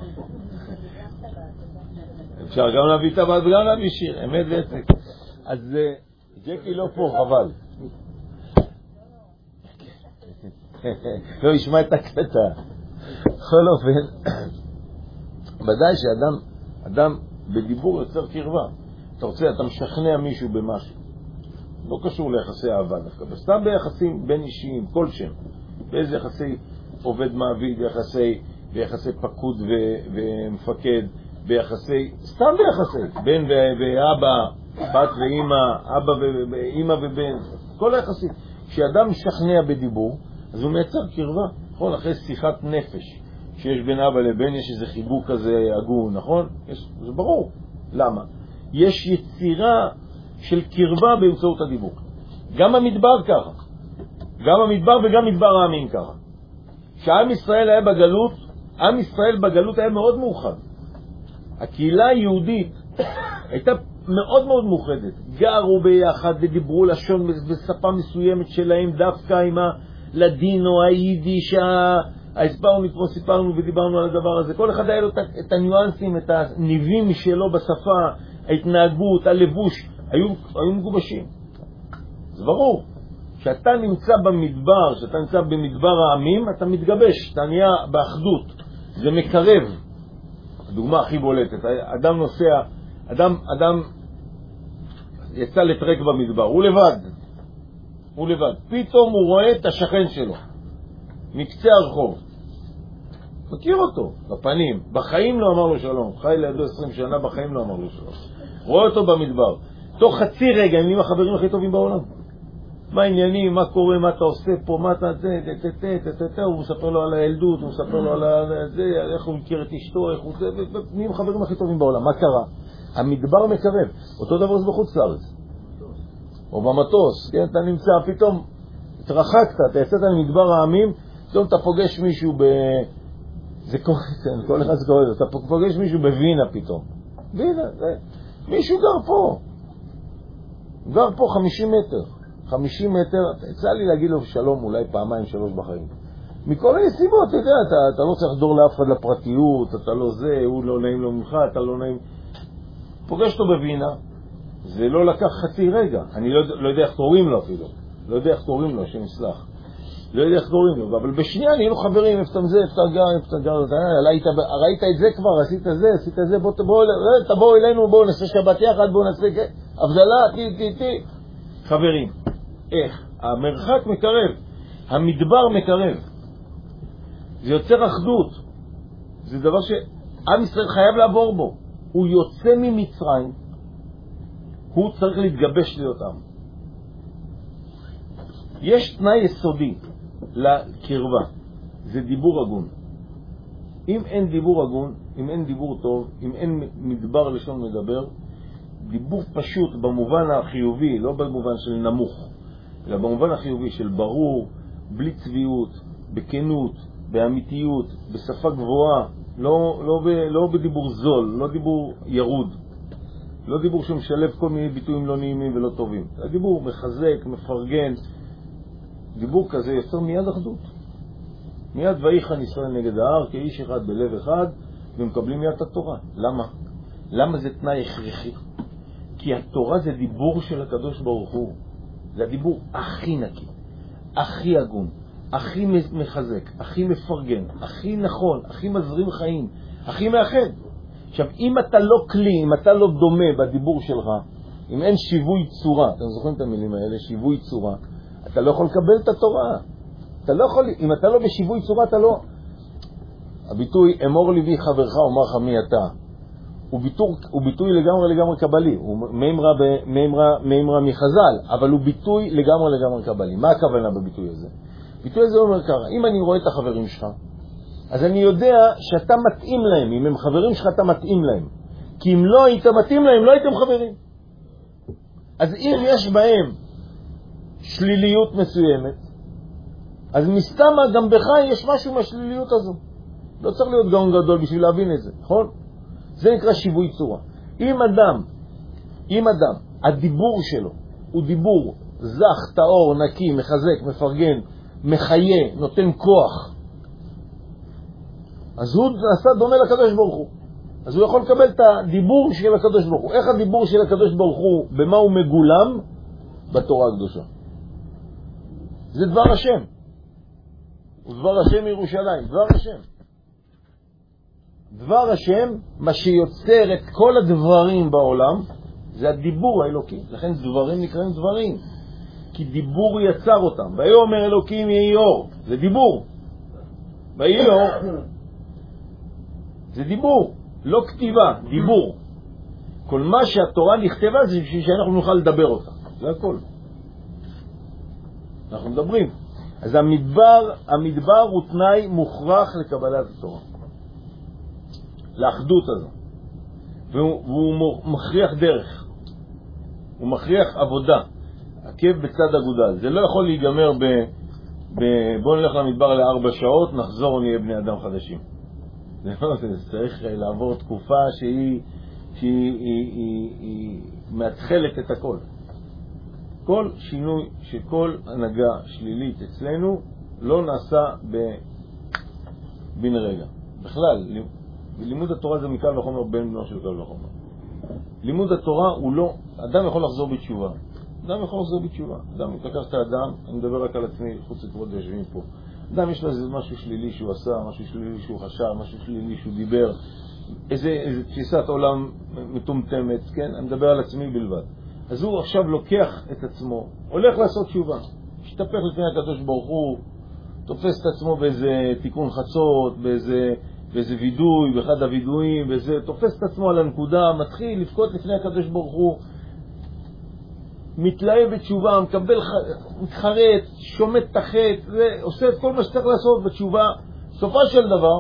אפשר גם להביא טבעת וגם להביא שיר, אמת ועצק. אז ג'קי לא פה, חבל. לא ישמע את הקטע. בכל אופן, ודאי שאדם אדם בדיבור יוצר קרבה. אתה רוצה, אתה משכנע מישהו במשהו. לא קשור ליחסי אהבה דווקא, סתם ביחסים בין אישיים, כל שם. באיזה יחסי עובד מעביד, ביחסי, ביחסי פקוד ו- ומפקד, ביחסי, סתם ביחסי, בן ואבא, בת ואמא, אבא ואמא ובן, כל היחסים. כשאדם משכנע בדיבור, אז הוא מייצר קרבה, נכון? אחרי שיחת נפש שיש בין אבא לבן, יש איזה חיבוק כזה הגון, נכון? יש, זה ברור. למה? יש יצירה של קרבה באמצעות הדיבור. גם המדבר ככה. גם המדבר וגם מדבר העמים ככה. כשעם ישראל היה בגלות, עם ישראל בגלות היה מאוד מאוחד. הקהילה היהודית הייתה מאוד מאוד מאוחדת. גרו ביחד ודיברו לשון בשפה מסוימת שלהם, דווקא עם הלדינו, היידיש, הסברנו פה, סיפרנו ודיברנו על הדבר הזה. כל אחד היה לו את הניואנסים, את הניבים שלו בשפה, ההתנהגות, הלבוש, היו, היו מגובשים. זה ברור. כשאתה נמצא במדבר, כשאתה נמצא במדבר העמים, אתה מתגבש, אתה נהיה באחדות. זה מקרב. הדוגמה הכי בולטת, אדם נוסע, אדם, אדם יצא לטרק במדבר, הוא לבד. הוא לבד. פתאום הוא רואה את השכן שלו. מקצה הרחוב. מכיר אותו, בפנים. בחיים לא אמר לו שלום. חי לידו עשרים שנה, בחיים לא אמר לו שלום. רואה אותו במדבר. תוך חצי רגע, הם נהיים החברים הכי טובים בעולם. מה העניינים, מה קורה, מה אתה עושה פה, מה אתה זה, הוא מספר לו על הילדות, הוא מספר לו על זה, איך הוא מכיר את אשתו, איך הוא זה, נהיים החברים הכי טובים בעולם. מה קרה? המדבר מקרב. אותו דבר זה בחוץ לארץ. או במטוס, כן, אתה נמצא, פתאום התרחקת, אתה יצאת למדבר העמים, פתאום אתה פוגש מישהו ב... זה קורה, כל אחד זה קורה, אתה פוגש מישהו בווינה פתאום. וינה, זה... מישהו גר פה. גר פה חמישים מטר. חמישים מטר, יצא לי להגיד לו שלום אולי פעמיים שלוש בחיים. מכל מיני סיבות, אתה יודע, אתה, אתה לא צריך לדור לאף אחד לפרטיות, אתה לא זה, הוא לא נעים לו ממך, אתה לא נעים... פוגש אותו בווינה, זה לא לקח חצי רגע. אני לא, לא יודע איך תורים לו אפילו. לא יודע איך תורים לו, השם יסלח. לא יודע איך תורים לו, אבל בשנייה נהיינו חברים, איפה אתה זה, איפה אתה גר, איפה אתה גר, ראית את זה כבר, עשית זה, עשית זה, בוא תבואו אלינו, בואו נעשה שבת יחד, בואו נעשה הבדלה, טי, טי, טי. חברים, איך? המרחק מקרב, המדבר מקרב. זה יוצר אחדות. זה דבר שעם ישראל חייב לעבור בו. הוא יוצא ממצרים, הוא צריך להתגבש להיות עם. יש תנאי יסודי לקרבה, זה דיבור הגון. אם אין דיבור הגון, אם אין דיבור טוב, אם אין מדבר לשון מדבר, דיבור פשוט במובן החיובי, לא במובן של נמוך, אלא במובן החיובי של ברור, בלי צביעות, בכנות, באמיתיות, בשפה גבוהה, לא, לא, ב, לא בדיבור זול, לא דיבור ירוד, לא דיבור שמשלב כל מיני ביטויים לא נעימים ולא טובים. הדיבור מחזק, מפרגן, דיבור כזה יוצר מיד אחדות. מיד ויחן ישראל נגד ההר כאיש אחד בלב אחד, ומקבלים מיד את התורה. למה? למה זה תנאי הכרחי? כי התורה זה דיבור של הקדוש ברוך הוא. זה הדיבור הכי נקי, הכי הגון, הכי מחזק, הכי מפרגן, הכי נכון, הכי מזרים חיים, הכי מאחד. עכשיו, אם אתה לא כלי, אם אתה לא דומה בדיבור שלך, אם אין שיווי צורה, אתם זוכרים את המילים האלה, שיווי צורה, אתה לא יכול לקבל את התורה. אתה לא יכול, אם אתה לא בשיווי צורה, אתה לא... הביטוי, אמור לי בי חברך, אומר לך מי אתה, הוא ביטוי, הוא ביטוי לגמרי לגמרי קבלי, הוא מימרה, מימרה, מימרה מחז"ל, אבל הוא ביטוי לגמרי לגמרי קבלי. מה הכוונה בביטוי הזה? ביטוי הזה אומר ככה, אם אני רואה את החברים שלך, אז אני יודע שאתה מתאים להם, אם הם חברים שלך אתה מתאים להם. כי אם לא היית מתאים להם, לא הייתם חברים. אז אם יש בהם שליליות מסוימת, אז מסתם גם בך יש משהו מהשליליות הזו. לא צריך להיות גאון גדול בשביל להבין את זה, נכון? זה נקרא שיווי צורה. אם אדם, אם אדם, הדיבור שלו הוא דיבור זך, טהור, נקי, מחזק, מפרגן, מחיה, נותן כוח, אז הוא נעשה דומה לקדוש ברוך הוא. אז הוא יכול לקבל את הדיבור של הקדוש ברוך הוא. איך הדיבור של הקדוש ברוך הוא, במה הוא מגולם? בתורה הקדושה. זה דבר השם. ודבר השם ירושלים, דבר השם. דבר השם, מה שיוצר את כל הדברים בעולם, זה הדיבור האלוקי. לכן דברים נקראים דברים. כי דיבור יצר אותם. ויאמר אלוקים יהי אור. זה דיבור. ויהי אור. זה דיבור. לא כתיבה, דיבור. כל מה שהתורה נכתבה זה בשביל שאנחנו נוכל לדבר אותה. זה הכל. אנחנו מדברים. אז המדבר, המדבר הוא תנאי מוכרח לקבלת התורה. לאחדות הזו. והוא, והוא מכריח דרך. הוא מכריח עבודה. עקב בצד אגודל. זה לא יכול להיגמר ב... ב בוא נלך למדבר לארבע שעות, נחזור ונהיה בני אדם חדשים. זה לא, זה צריך לעבור תקופה שהיא, שהיא היא, היא, היא מתחלת את הכל. כל שינוי שכל הנהגה שלילית אצלנו לא נעשה בן רגע. בכלל, לימוד התורה זה מקל וחומר בן בנו של קל וחומר. לימוד התורה הוא לא, אדם יכול לחזור בתשובה. אדם יכול לחזור בתשובה. אדם, תקח את האדם, אני מדבר רק על עצמי, חוץ לכבוד ויושבים פה. אדם יש לו איזה משהו שלילי שהוא עשה, משהו שלילי שהוא חשב, משהו שלילי שהוא דיבר, איזה, איזה תפיסת עולם מטומטמת, כן? אני מדבר על עצמי בלבד. אז הוא עכשיו לוקח את עצמו, הולך לעשות תשובה, משתפך לפני הקדוש ברוך הוא, תופס את עצמו באיזה תיקון חצות, באיזה, באיזה וידוי, באחד הוידויים, באיזה, תופס את עצמו על הנקודה, מתחיל לפקוד לפני הקדוש ברוך הוא, מתלהב בתשובה, מקבל, מתחרט, שומט את החטא, ועושה את כל מה שצריך לעשות בתשובה. סופה של דבר,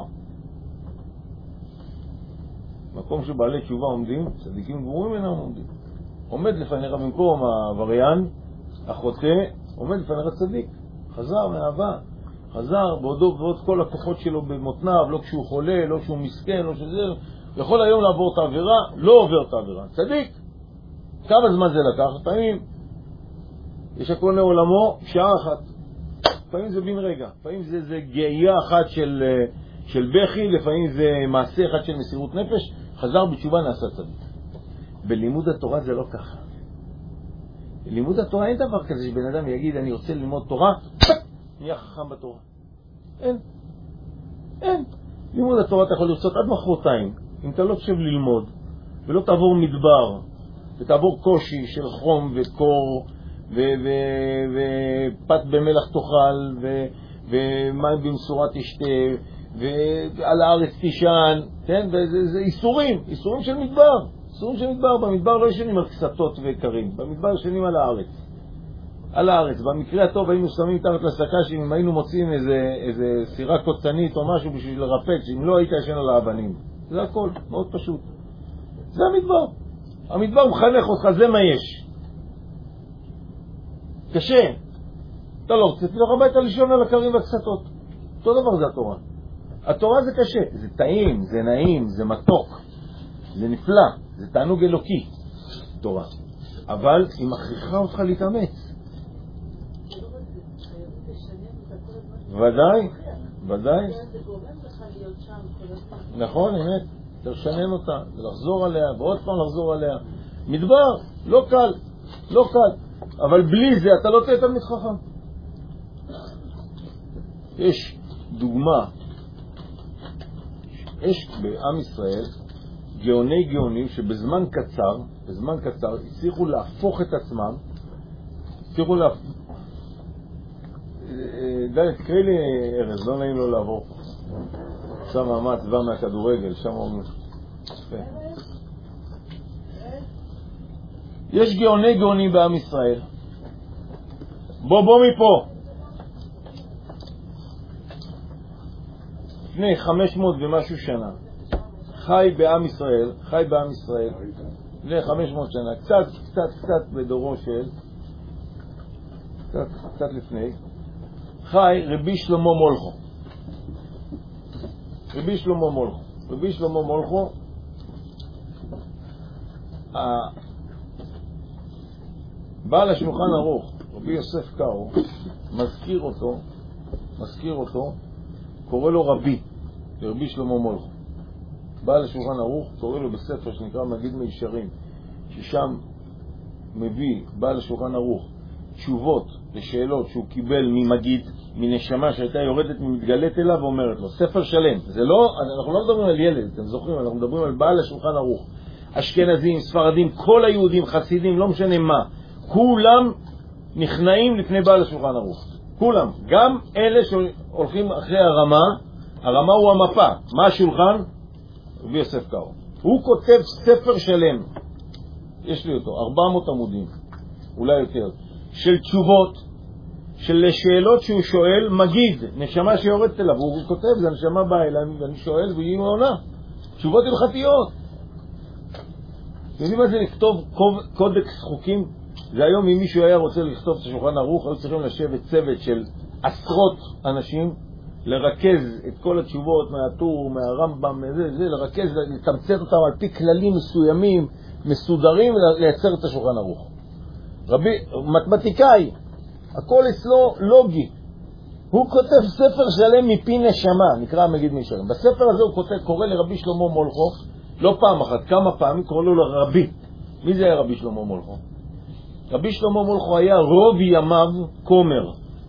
מקום שבעלי תשובה עומדים, צדיקים גמורים אינם עומדים. עומד לפניך במקום העבריין, החוטא, עומד לפניך צדיק. חזר מאהבה, חזר בעודו ועוד כל הכוחות שלו במותניו, לא כשהוא חולה, לא כשהוא מסכן, לא שזה, יכול היום לעבור את העבירה, לא עובר את העבירה. צדיק. כמה זמן זה לקח? פעמים יש הכל לעולמו שעה אחת. פעמים זה בן רגע. פעמים זה, זה גאייה אחת של, של בכי, לפעמים זה מעשה אחד של מסירות נפש. חזר בתשובה נעשה צדיק. בלימוד התורה זה לא ככה. בלימוד התורה אין דבר כזה שבן אדם יגיד אני רוצה ללמוד תורה, נהיה חכם בתורה. אין. אין. לימוד התורה אתה יכול לרצות עד מחרתיים. אם אתה לא תשב ללמוד ולא תעבור מדבר ותעבור קושי של חום וקור ופת במלח תאכל ומים במשורה תשתה ועל הארץ תישן, כן? וזה איסורים, איסורים של מדבר, איסורים של מדבר. במדבר לא ישנים על קסתות וקרים, במדבר ישנים על הארץ, על הארץ. במקרה הטוב היינו שמים תחת לסקה שאם היינו מוצאים איזה, איזה סירה קוצנית או משהו בשביל לרפץ, שאם לא היית ישן על האבנים. זה הכל, מאוד פשוט. זה המדבר. המדבר מחנך אותך, זה מה יש. קשה. אתה לא רוצה, תלך הביתה לישון על הקרים והקסתות. אותו דבר זה התורה. התורה זה קשה. זה טעים, זה נעים, זה מתוק. זה נפלא, זה תענוג אלוקי. תורה. אבל היא מכריחה אותך להתאמץ. ודאי, ודאי. נכון, אמת. תשנן אותה, לחזור עליה, ועוד פעם לחזור עליה. מדבר, לא קל, לא קל. אבל בלי זה אתה לא תהיה תלמיד חכם. יש דוגמה, יש בעם ישראל גאוני גאונים שבזמן קצר, בזמן קצר, הצליחו להפוך את עצמם, הצליחו להפוך... די, תקראי לי ארז, לא נעים לו לעבור פה. שם מאמץ, בא מהכדורגל, שם הוא... יש גאוני גאונים בעם ישראל. בוא בוא מפה. לפני חמש מאות ומשהו שנה חי בעם ישראל, חי בעם ישראל לפני חמש מאות שנה, קצת קצת קצת בדורו של קצת קצת לפני, חי רבי שלמה מולכו. רבי שלמה מולכו. רבי שלמה מולכו בעל השולחן ערוך, רבי יוסף קארו, מזכיר אותו, מזכיר אותו, קורא לו רבי. לרבי שלמה מולכו. בא לשולחן ערוך, קורא לו בספר שנקרא מגיד מישרים, ששם מביא, בא לשולחן ערוך, תשובות לשאלות שהוא קיבל ממגיד, מנשמה שהייתה יורדת ממתגלת אליו ואומרת לו, ספר שלם. זה לא, אנחנו לא מדברים על ילד, אתם זוכרים, אנחנו מדברים על בעל לשולחן ערוך. אשכנזים, ספרדים, כל היהודים, חסידים, לא משנה מה, כולם נכנעים לפני בעל לשולחן ערוך. כולם, גם אלה שהולכים אחרי הרמה, הרמה הוא המפה. מה השולחן? רבי יוסף קארו. הוא כותב ספר שלם, יש לי אותו, ארבע מאות עמודים, אולי יותר, של תשובות, של שאלות שהוא שואל, מגיד, נשמה שיורדת אליו, הוא כותב, זה נשמה באה אליי, ואני שואל, והיא מעונה. תשובות הלכתיות. אתם יודעים מה זה לכתוב קודקס חוקים? זה היום אם מישהו היה רוצה לכתוב את השולחן ערוך, היו צריכים לשבת צוות של עשרות אנשים, לרכז את כל התשובות מהטור, מהרמב"ם, זה, זה, לרכז, לתמצת אותם על פי כללים מסוימים, מסודרים, לייצר את השולחן ערוך. רבי, מתמטיקאי, הכל אצלו לוגי. הוא כותב ספר שלם מפי נשמה, נקרא מגיד מישרים. בספר הזה הוא כותב, קורא לרבי שלמה מולכו, לא פעם אחת, כמה פעמים קורא לו לרבי. מי זה היה רבי שלמה מולכו? רבי שלמה מולכו היה רוב ימיו כומר,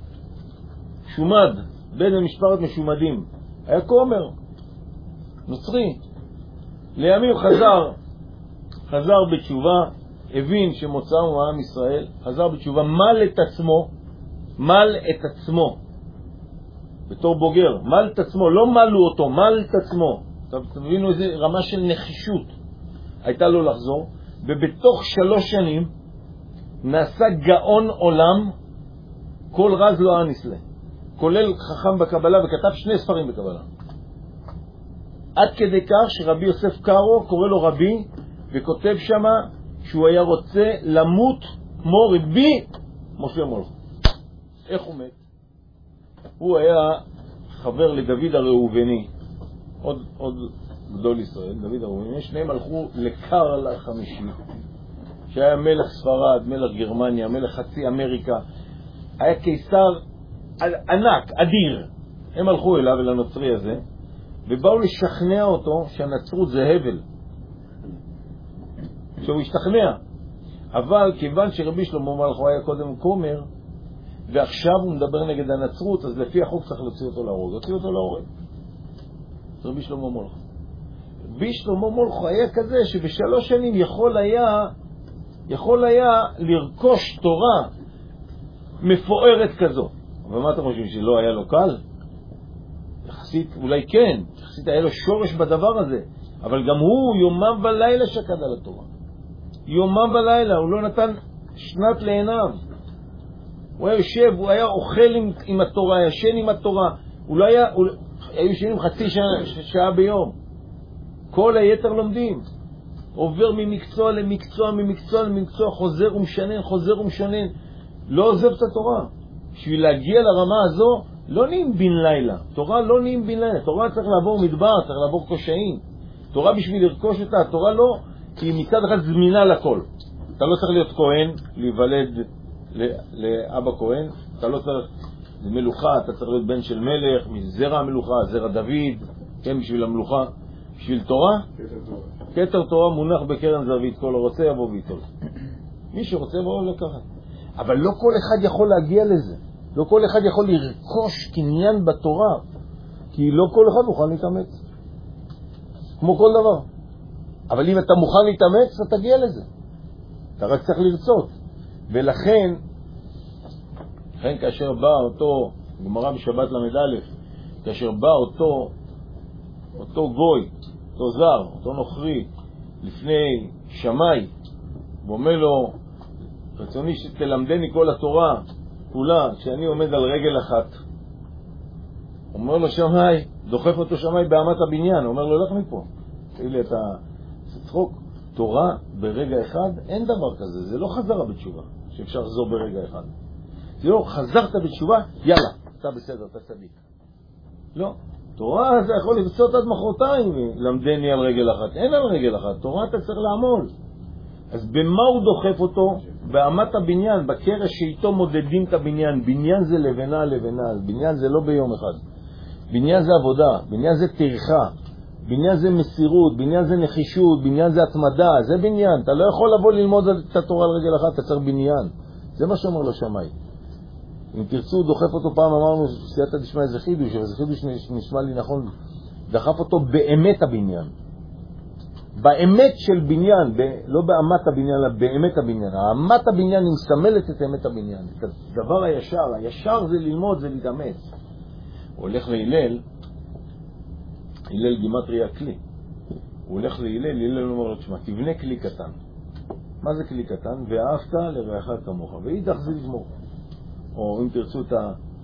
שומד, בן המשפחת משומדים, היה כומר, נוצרי. לימים חזר, חזר בתשובה, הבין שמוצאו מעם ישראל, חזר בתשובה, מל את עצמו, מל את עצמו, בתור בוגר, מל את עצמו, לא מלו אותו, מל את עצמו. תבינו איזה רמה של נחישות הייתה לו לחזור, ובתוך שלוש שנים נעשה גאון עולם, כל רז לא אניסלה, כולל חכם בקבלה, וכתב שני ספרים בקבלה. עד כדי כך שרבי יוסף קארו קורא לו רבי, וכותב שמה שהוא היה רוצה למות כמו רבי משה מולכו. איך הוא מת? הוא היה חבר לדוד הראובני, עוד, עוד גדול ישראל, דוד הראובני. שניהם הלכו לקרל החמישי, שהיה מלך ספרד, מלך גרמניה, מלך חצי אמריקה, היה קיסר ענק, אדיר. הם הלכו אליו, אל הנוצרי הזה, ובאו לשכנע אותו שהנצרות זה הבל, שהוא השתכנע. אבל כיוון שרבי שלמה מולכו היה קודם כומר, ועכשיו הוא מדבר נגד הנצרות, אז לפי החוק צריך להוציא אותו להורג. להוציא אותו להורג. זה רבי שלמה מולכו. רבי שלמה מולכו היה כזה שבשלוש שנים יכול היה, יכול היה לרכוש תורה מפוארת כזו. אבל מה אתם חושבים, שלא היה לו קל? יחסית, אולי כן, יחסית היה לו שורש בדבר הזה, אבל גם הוא יומם ולילה שקד על התורה. יומם ולילה, הוא לא נתן שנת לעיניו. הוא היה יושב, הוא היה אוכל עם, עם התורה, ישן עם התורה. הוא לא היה, הוא, היו ישנים חצי שעה, שעה ביום. כל היתר לומדים. עובר ממקצוע למקצוע, ממקצוע למקצוע, חוזר ומשנן, חוזר ומשנן. לא עוזב את התורה. בשביל להגיע לרמה הזו, לא נעים בן לילה. תורה לא נעים בן לילה. תורה צריך לעבור מדבר, צריך לעבור קושאים. תורה בשביל לרכוש אותה, התורה לא, כי היא מצד אחד זמינה לכל. אתה לא צריך להיות כהן, להיוולד לאבא כהן, אתה לא צריך, זה מלוכה, אתה צריך להיות בן של מלך, מזרע המלוכה, זרע דוד, כן, בשביל המלוכה. בשביל תורה, כתר תורה מונח בקרן זווית, כל הרוצה יבוא ויטול. מי שרוצה יבוא לקחת. אבל לא כל אחד יכול להגיע לזה. לא כל אחד יכול לרכוש קניין בתורה, כי לא כל אחד מוכן להתאמץ. כמו כל דבר. אבל אם אתה מוכן להתאמץ, אתה תגיע לזה. אתה רק צריך לרצות. ולכן, לכן כאשר בא אותו, גמרא בשבת למד א', כאשר בא אותו, אותו גוי, אותו זר, אותו נוכרי, לפני שמאי, ואומר לו, רצוני שתלמדני כל התורה כולה, כשאני עומד על רגל אחת. אומר לו שמאי, דוחף אותו שמאי באמת הבניין, אומר לו, לך מפה. תגיד לי, אתה צחוק, תורה ברגע אחד, אין דבר כזה, זה לא חזרה בתשובה, שאפשר לחזור ברגע אחד. זה לא, חזרת בתשובה, יאללה, אתה בסדר, אתה צדיק. לא, תורה זה יכול לבצעות עד מחרתיים, למדני על רגל אחת, אין על רגל אחת, תורה אתה צריך לעמול. אז במה הוא דוחף אותו? באמת הבניין, בקרש שאיתו מודדים את הבניין. בניין זה לבנה לבנה, אז בניין זה לא ביום אחד. בניין זה עבודה, בניין זה תרחה, בניין זה מסירות, בניין זה נחישות, בניין זה התמדה, זה בניין. אתה לא יכול לבוא ללמוד את התורה על רגל אחת, אתה צריך בניין. זה מה שאומר לו שמאי. אם תרצו, דוחף אותו פעם, אמרנו, סייעתא דשמיא זה חידוש, אבל זה חידוש נשמע לי נכון, דחף אותו באמת הבניין. באמת של בניין, ב, לא באמת הבניין, אלא באמת הבניין. האמת הבניין היא מסמלת את אמת הבניין. את הדבר הישר, הישר זה ללמוד, זה להתאמץ. הוא הולך להילל, הילל גימטריה כלי. הוא הולך להילל, הילל אומר לו, תשמע, תבנה כלי קטן. מה זה כלי קטן? ואהבת לרעך כמוך, ואידך זה לגמור. או אם תרצו את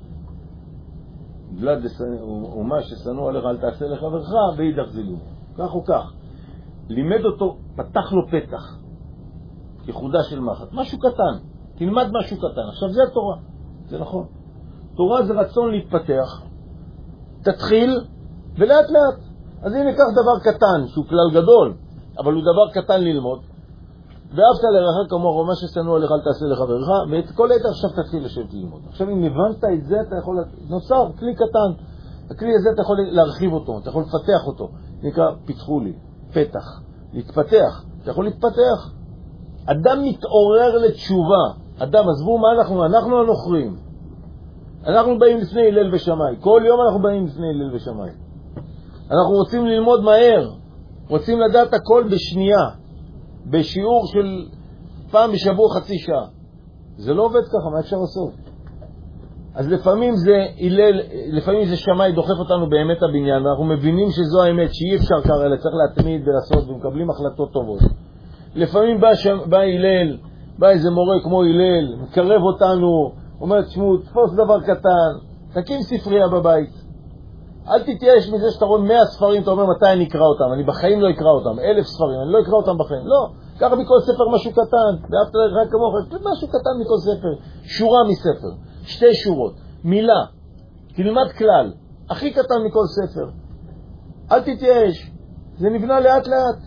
הגלד ומה ששנוא עליך אל תעשה לחברך, ואידך זה לגמור. כך או כך. לימד אותו, פתח לו פתח, כחודה של מחט. משהו קטן, תלמד משהו קטן. עכשיו זה התורה, זה נכון. תורה זה רצון להתפתח. תתחיל ולאט לאט. אז אם ניקח דבר קטן, שהוא כלל גדול, אבל הוא דבר קטן ללמוד, ואהבת לרעך כמוך, ומה ששנוא עליך אל תעשה לחברך, ואת כל היתר עכשיו תתחיל לשבת ללמוד. עכשיו אם הבנת את זה, אתה יכול, נוצר כלי קטן. הכלי הזה אתה יכול להרחיב אותו, אתה יכול לפתח אותו. נקרא, פיתחו לי, פתח, להתפתח. אתה יכול להתפתח. אדם מתעורר לתשובה. אדם, עזבו מה אנחנו, אנחנו הנוכרים. אנחנו באים לפני הלל ושמאי. כל יום אנחנו באים לפני הלל ושמאי. אנחנו רוצים ללמוד מהר. רוצים לדעת הכל בשנייה. בשיעור של פעם בשבוע חצי שעה. זה לא עובד ככה, מה אפשר לעשות? אז לפעמים זה הלל, לפעמים זה שמאי דוחף אותנו באמת הבניין, ואנחנו מבינים שזו האמת, שאי אפשר ככה, אלא צריך להתמיד ולעשות, ומקבלים החלטות טובות. לפעמים בא, שם, בא הלל, בא איזה מורה כמו הלל, מקרב אותנו, אומר, תשמעו, תפוס דבר קטן, תקים ספרייה בבית. אל תתייאש מזה שאתה רואה מאה ספרים, אתה אומר מתי אני אקרא אותם, אני בחיים לא אקרא אותם, אלף ספרים, אני לא אקרא אותם בחיים, לא. ככה מכל ספר משהו קטן, ואהבת לרעך כמוך, משהו קטן מכל ספר, שורה מספר, שתי שורות, מילה, תלמד כלל, הכי קטן מכל ספר. אל תתייאש, זה נבנה לאט לאט.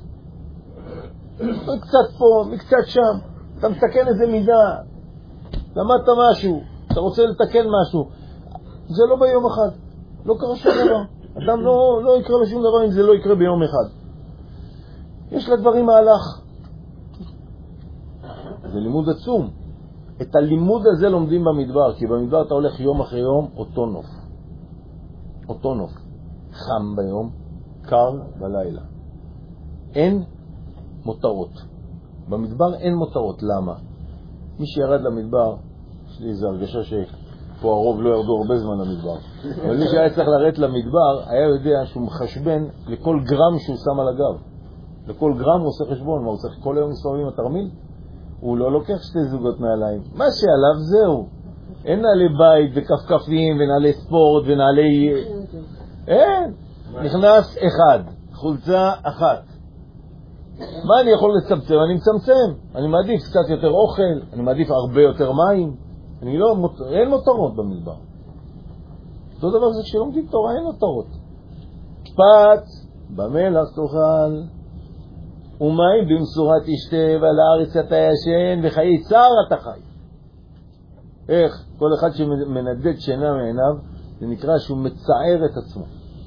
קצת פה, מקצת שם, אתה מתקן איזה מידה, למדת משהו, אתה רוצה לתקן משהו, זה לא ביום אחד, לא קרה שום דבר. אדם לא, לא יקרה בשום דבר אם זה לא יקרה ביום אחד. יש לדברים מהלך. זה לימוד עצום. את הלימוד הזה לומדים במדבר, כי במדבר אתה הולך יום אחרי יום, אותו נוף. אותו נוף. חם ביום, קר בלילה. אין מותרות. במדבר אין מותרות. למה? מי שירד למדבר, יש לי איזו הרגשה שפה הרוב לא ירדו הרבה זמן למדבר. אבל מי שהיה צריך לרדת למדבר, היה יודע שהוא מחשבן לכל גרם שהוא שם על הגב. לכל גרם הוא עושה חשבון. מה, הוא צריך כל היום מסתובבים התרמיל? הוא לא לוקח שתי זוגות נעליים. מה שעליו זהו. אין נעלי בית וכפכפים ונעלי ספורט ונעלי... אין. נכנס אחד. חולצה אחת. מה אני יכול לצמצם? אני מצמצם. אני מעדיף קצת יותר אוכל. אני מעדיף הרבה יותר מים. אני לא... אין מותרות במדבר. אותו דבר זה כשלומדים תורה, אין מותרות. פת במלח תאכל. ומים במשורה תשתה, ועל הארץ אתה ישן, וחיי צער אתה חי. איך? כל אחד שמנדד שינה מעיניו, זה נקרא שהוא מצער את עצמו.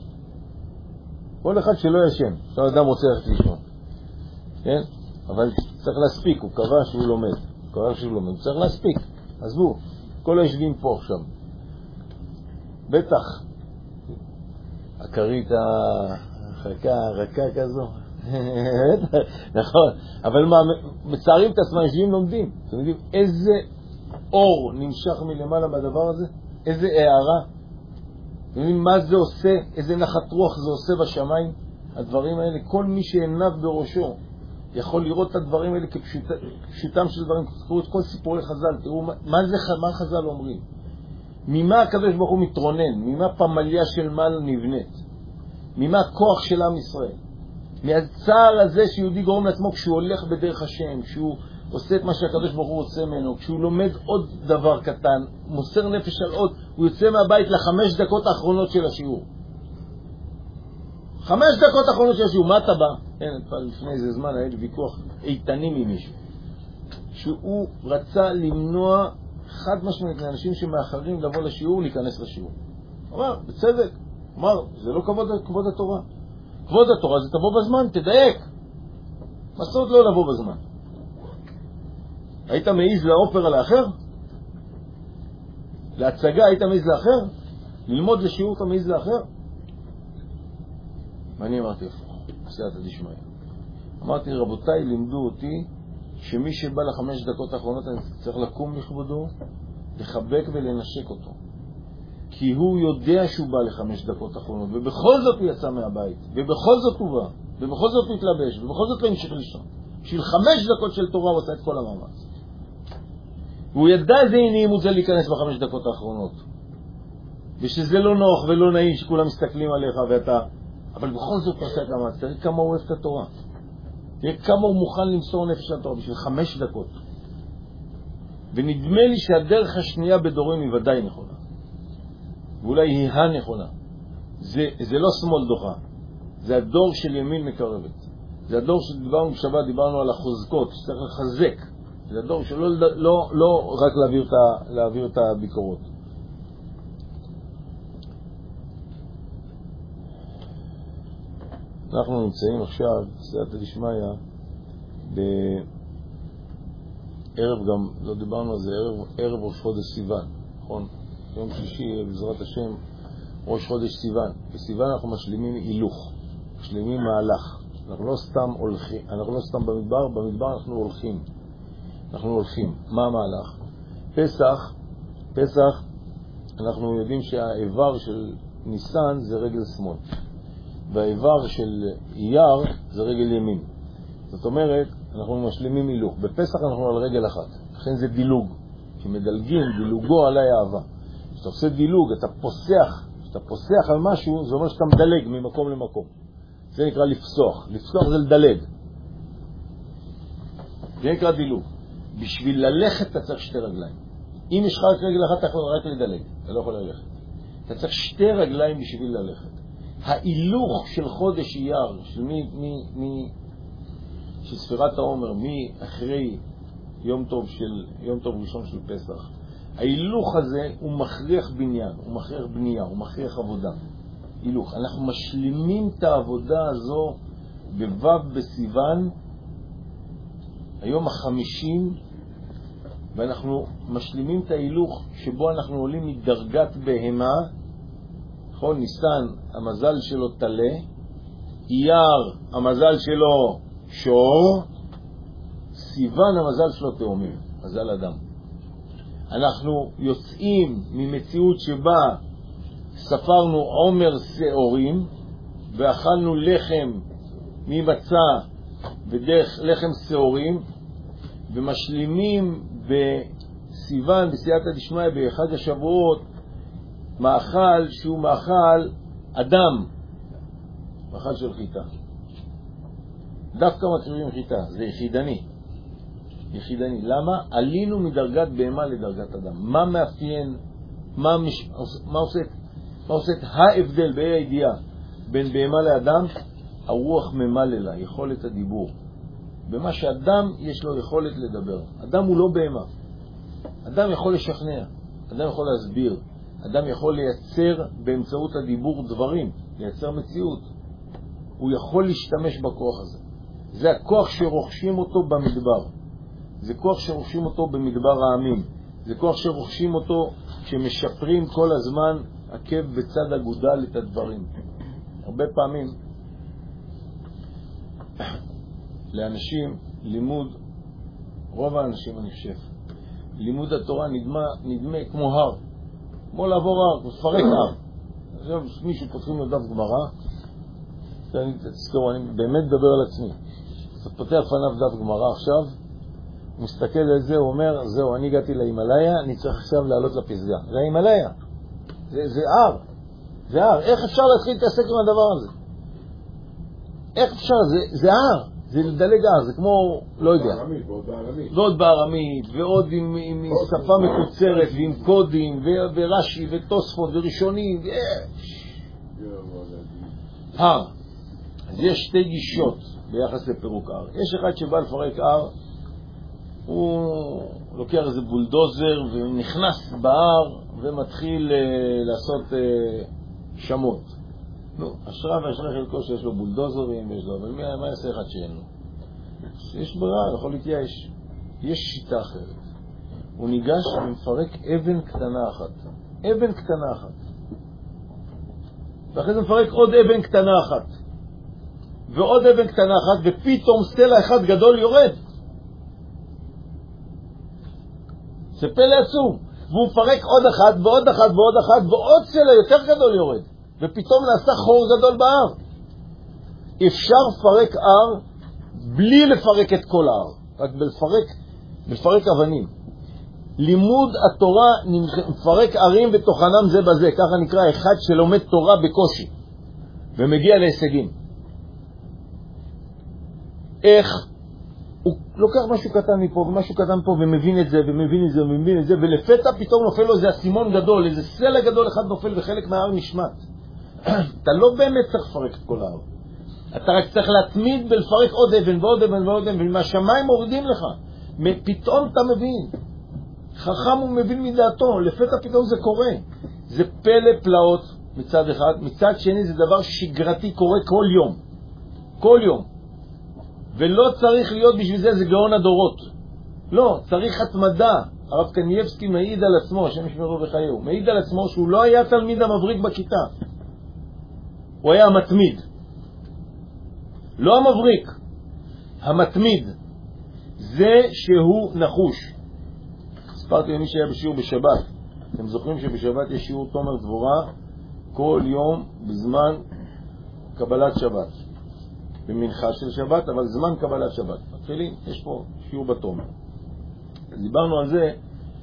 כל אחד שלא ישן. עכשיו אדם רוצה ללכת לישון. כן? אבל צריך להספיק, הוא קבע שהוא לומד. הוא קבע שהוא לומד, הוא צריך להספיק. עזבו, כל היושבים פה עכשיו. בטח, הכרית החכה, הרכה כזו. נכון, אבל מה, מצערים את עצמם, יושבים לומדים. אתם יודעים איזה אור נמשך מלמעלה בדבר הזה? איזה הערה? אתם יודעים מה זה עושה? איזה נחת רוח זה עושה בשמיים? הדברים האלה, כל מי שעיניו בראשו יכול לראות את הדברים האלה כפשוטם של דברים. תראו את כל סיפורי חז"ל, תראו מה, זה, מה חז"ל אומרים. ממה הקדוש ברוך הוא מתרונן? ממה פמליה של מעלה נבנית? ממה הכוח של עם ישראל? מהצער הזה שיהודי גורם לעצמו כשהוא הולך בדרך השם, כשהוא עושה את מה שהקדוש ברוך הוא עושה ממנו, כשהוא לומד עוד דבר קטן, מוסר נפש על עוד, הוא יוצא מהבית לחמש דקות האחרונות של השיעור. חמש דקות האחרונות של השיעור, מה אתה בא? כן, לפני איזה זמן היה לי ויכוח איתני ממישהו, שהוא רצה למנוע חד משמעית לאנשים שמאחרים לבוא לשיעור, להיכנס לשיעור. הוא אמר, בצדק, אמר, זה לא כבוד, כבוד התורה. כבוד התורה זה תבוא בזמן, תדייק. מסעות לא לבוא בזמן. היית מעיז לאופרה לאחר? להצגה היית מעיז לאחר? ללמוד לשיעור אתה מעיז לאחר? ואני אמרתי הפוך, סייעתא דשמיא. אמרתי, רבותיי, לימדו אותי שמי שבא לחמש דקות האחרונות אני צריך לקום לכבודו, לחבק ולנשק אותו. כי הוא יודע שהוא בא לחמש דקות האחרונות, ובכל זאת הוא יצא מהבית, ובכל זאת הוא בא, ובכל זאת הוא התלבש, ובכל זאת לא המשיך לישון. בשביל חמש דקות של תורה הוא עשה את כל המאמץ. והוא ידע איזה נעימות זה להיכנס בחמש דקות האחרונות. ושזה לא נוח ולא נעים שכולם מסתכלים עליך ואתה... אבל בכל זאת הוא עושה את המאמץ. תראי כמה הוא אוהב את התורה. תראי כמה הוא מוכן למסור נפש לתורה בשביל חמש דקות. ונדמה לי שהדרך השנייה בדורים היא ודאי נכונה. ואולי היא הנכונה. זה, זה לא שמאל דוחה. זה הדור של ימין מקרבת. זה הדור שדיברנו בשבת, דיברנו על החוזקות, שצריך לחזק. זה הדור שלא לא, לא רק להעביר את, ה, להעביר את הביקורות. אנחנו נמצאים עכשיו, סייעתא דשמיא, בערב גם, לא דיברנו על זה, ערב, ערב ראש חודש סיוון, נכון? יום שלישי, בעזרת השם, ראש חודש סיוון. בסיוון אנחנו משלימים הילוך, משלימים מהלך. אנחנו לא סתם הולכים, אנחנו לא סתם במדבר, במדבר אנחנו הולכים. אנחנו הולכים. מה המהלך? פסח, פסח, אנחנו יודעים שהאיבר של ניסן זה רגל שמאל. והאיבר של אייר זה רגל ימין. זאת אומרת, אנחנו משלימים הילוך. בפסח אנחנו על רגל אחת. לכן זה דילוג. כשמדלגים, דילוגו עלי אהבה. כשאתה עושה דילוג, אתה פוסח. כשאתה פוסח על משהו, זה אומר שאתה מדלג ממקום למקום. זה נקרא לפסוח. לפסוח זה לדלג. זה נקרא דילוג. בשביל ללכת אתה צריך שתי רגליים. אם יש לך רק רגל אחת, אתה יכול רק לדלג. אתה לא יכול ללכת. אתה צריך שתי רגליים בשביל ללכת. ההילוך של חודש אייר, של מי, מי, מי, של ספירת העומר, מי אחרי יום טוב של, יום טוב ראשון של פסח. ההילוך הזה הוא מכריח בניין, הוא מכריח בנייה, הוא מכריח עבודה. הילוך. אנחנו משלימים את העבודה הזו בו' בסיוון, היום החמישים, ואנחנו משלימים את ההילוך שבו אנחנו עולים מדרגת בהמה, נכון, ניסן, המזל שלו תלה, אייר, המזל שלו שור, סיוון, המזל שלו תאומים, מזל אדם. אנחנו יוצאים ממציאות שבה ספרנו עומר שעורים, ואכלנו לחם ממצה ודרך לחם שעורים, ומשלימים בסיוון, בסייעתא דשמיא, באחד השבועות, מאכל שהוא מאכל אדם, מאכל של חיטה. דווקא מקריבים חיטה, זה יחידני. יחידני. למה? עלינו מדרגת בהמה לדרגת אדם. מה מאפיין, מה, מש... מה, עושה, מה עושה את ההבדל בה"א הידיעה בין בהמה לאדם? הרוח ממלא לה, יכולת הדיבור. במה שאדם יש לו יכולת לדבר. אדם הוא לא בהמה. אדם יכול לשכנע, אדם יכול להסביר, אדם יכול לייצר באמצעות הדיבור דברים, לייצר מציאות. הוא יכול להשתמש בכוח הזה. זה הכוח שרוכשים אותו במדבר. זה כוח שרוכשים אותו במדבר העמים. זה כוח שרוכשים אותו כשמשפרים כל הזמן עקב בצד אגודל את הדברים. הרבה פעמים לאנשים לימוד, רוב האנשים אני חושב, לימוד התורה נדמה, נדמה כמו הר, כמו לעבור הר, כמו לפרק הר. עכשיו מישהו פותחים לו דף גמרא, אני תזכרו, אני באמת מדבר על עצמי. אז פותח לפניו דף גמרא עכשיו, הוא מסתכל על זה, הוא אומר, זהו, אני הגעתי להימלאיה, אני צריך עכשיו לעלות לפסגה. זה ההימלאיה, זה, זה הר, זה הר. איך אפשר להתחיל להתעסק עם הדבר הזה? איך אפשר? זה, זה הר. זה לדלג הר, זה כמו, לא יודע. בארמית, ועוד בארמית. ועוד בארמית, ועוד עם, עם, עם שפה מקוצרת, ועם קודים, ורש"י, ותוספות, וראשונים. הר. אז יש שתי גישות ביחס לפירוק הר. יש אחד שבא לפרק הר, הוא לוקח איזה בולדוזר, ונכנס בהר, ומתחיל uh, לעשות uh, שמות. נו, אשרה ואשרה חלקו שיש לו בולדוזרים ויש לו, אבל מה, מה יעשה אחד שאין לו? יש ברירה, יכול להתייאש. יש שיטה אחרת. הוא ניגש ומפרק אבן קטנה אחת. אבן קטנה אחת. ואחרי זה מפרק עוד אבן קטנה אחת. ועוד אבן קטנה אחת, ופתאום סלע אחד גדול יורד. זה פלא עצום. והוא מפרק עוד אחת ועוד אחת ועוד אחת, ועוד סלע יותר גדול יורד. ופתאום נעשה חור גדול בהר. אפשר לפרק הר בלי לפרק את כל ההר. רק בלפרק, לפרק אבנים. לימוד התורה מפרק ערים ותוכנם זה בזה. ככה נקרא אחד שלומד תורה בקושי. ומגיע להישגים. איך? הוא לוקח משהו קטן מפה ומשהו קטן פה ומבין את זה ומבין את זה ומבין את זה, ולפתע פתאום נופל לו איזה אסימון גדול, איזה סלע גדול אחד נופל וחלק מההר נשמט. אתה לא באמת צריך לפרק את כל ההר. אתה רק צריך להתמיד בלפרק עוד אבן ועוד אבן ועוד אבן, ומהשמיים מורידים לך. פתאום אתה מבין. חכם הוא מבין מדעתו, לפתע פתאום זה קורה. זה פלא פלאות מצד אחד, מצד שני זה דבר שגרתי קורה כל יום. כל יום. ולא צריך להיות בשביל זה, זה גאון הדורות. לא, צריך התמדה. הרב קנייבסקי מעיד על עצמו, השם ישמרו וחייהו, מעיד על עצמו שהוא לא היה תלמיד המבריק בכיתה. הוא היה המתמיד. לא המבריק, המתמיד. זה שהוא נחוש. הספרתי למי שהיה בשיעור בשבת. אתם זוכרים שבשבת יש שיעור תומר דבורה כל יום בזמן קבלת שבת. במנחה של שבת, אבל זמן קבלת שבת. מתחילים, יש פה שיעור בתומר. אז דיברנו על זה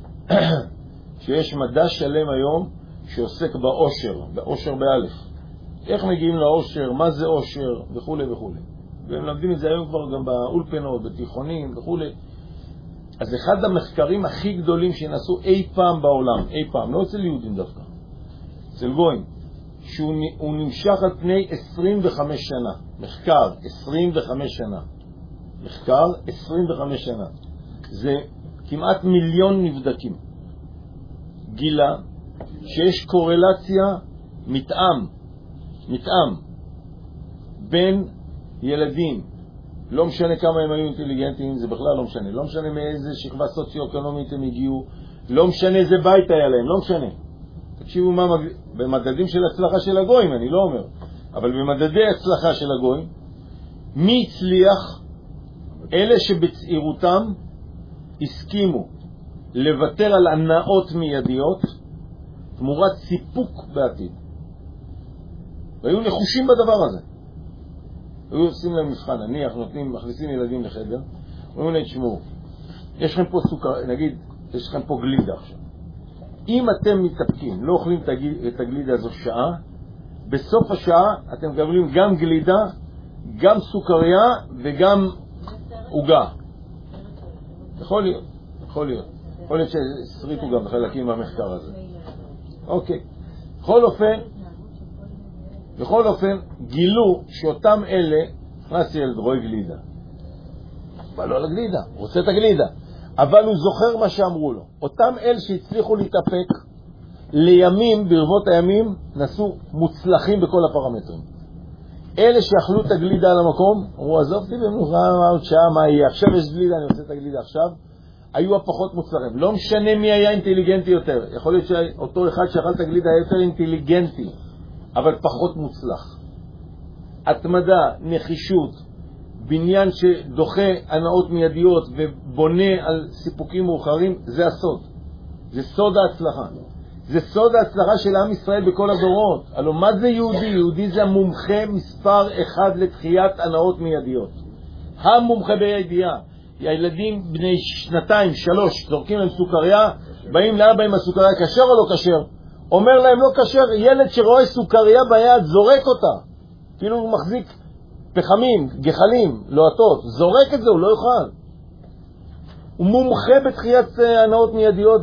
שיש מדע שלם היום שעוסק באושר, באושר באלף. איך מגיעים לאושר, מה זה אושר, וכו' וכו'. והם למדים את זה היום כבר גם באולפנות, בתיכונים וכו'. אז אחד המחקרים הכי גדולים שנעשו אי פעם בעולם, אי פעם, לא אצל יהודים דווקא, אצל גויים, שהוא נמשך על פני עשרים וחמש שנה. מחקר, עשרים וחמש שנה. מחקר, עשרים וחמש שנה. זה כמעט מיליון נבדקים. גילה שיש קורלציה, מתאם, מתאם, בין ילדים. לא משנה כמה הם היו אינטליגנטים, זה בכלל לא משנה. לא משנה מאיזה שכבה סוציו-אקונומית הם הגיעו. לא משנה איזה בית היה להם, לא משנה. תקשיבו מה מג... במדדים של הצלחה של הגויים, אני לא אומר, אבל במדדי הצלחה של הגויים, מי הצליח? אלה שבצעירותם הסכימו לוותר על הנאות מיידיות תמורת סיפוק בעתיד. והיו נחושים בדבר הזה. היו עושים להם מבחן, נניח נותנים, מכניסים ילדים לחדר, אומרים להם, תשמעו, יש לכם פה סוכר, נגיד, יש לכם פה גלידה עכשיו. אם אתם מתאפקים, לא אוכלים את הגלידה הזו שעה, בסוף השעה אתם מקבלים גם גלידה, גם סוכריה וגם עוגה. יכול להיות, יכול להיות. יכול להיות ששריטו גם חלקים מהמחקר הזה. אוקיי. בכל אופן, בכל אופן, גילו שאותם אלה, נכנס ילד רואה גלידה. בא לו על הגלידה, רוצה את הגלידה. אבל הוא זוכר מה שאמרו לו. אותם אלה שהצליחו להתאפק, לימים, ברבות הימים, נסו מוצלחים בכל הפרמטרים. אלה שאכלו את הגלידה על המקום, אמרו, עזובתי במנוחה, עוד שעה, מה יהיה? עכשיו יש גלידה, אני רוצה את הגלידה עכשיו. היו הפחות מוצלחים. לא משנה מי היה אינטליגנטי יותר. יכול להיות שאותו אחד שאכל את הגלידה היה יותר אינטליגנטי, אבל פחות מוצלח. התמדה, נחישות, בניין שדוחה הנאות מיידיות ובונה על סיפוקים מאוחרים, זה הסוד. זה סוד ההצלחה. זה סוד ההצלחה של עם ישראל בכל הדורות. הלוא מה זה יהודי? יהודי זה המומחה מספר אחד לתחיית הנאות מיידיות. המומחה בידיעה. הילדים בני שנתיים, שלוש, זורקים להם סוכריה, באים לאבא עם הסוכריה, כשר או לא כשר? אומר להם לא כשר, ילד שרואה סוכריה ביד, זורק אותה. כאילו הוא מחזיק פחמים, גחלים, לוהטות, זורק את זה, הוא לא יוכל. הוא מומחה בתחיית הנאות מיידיות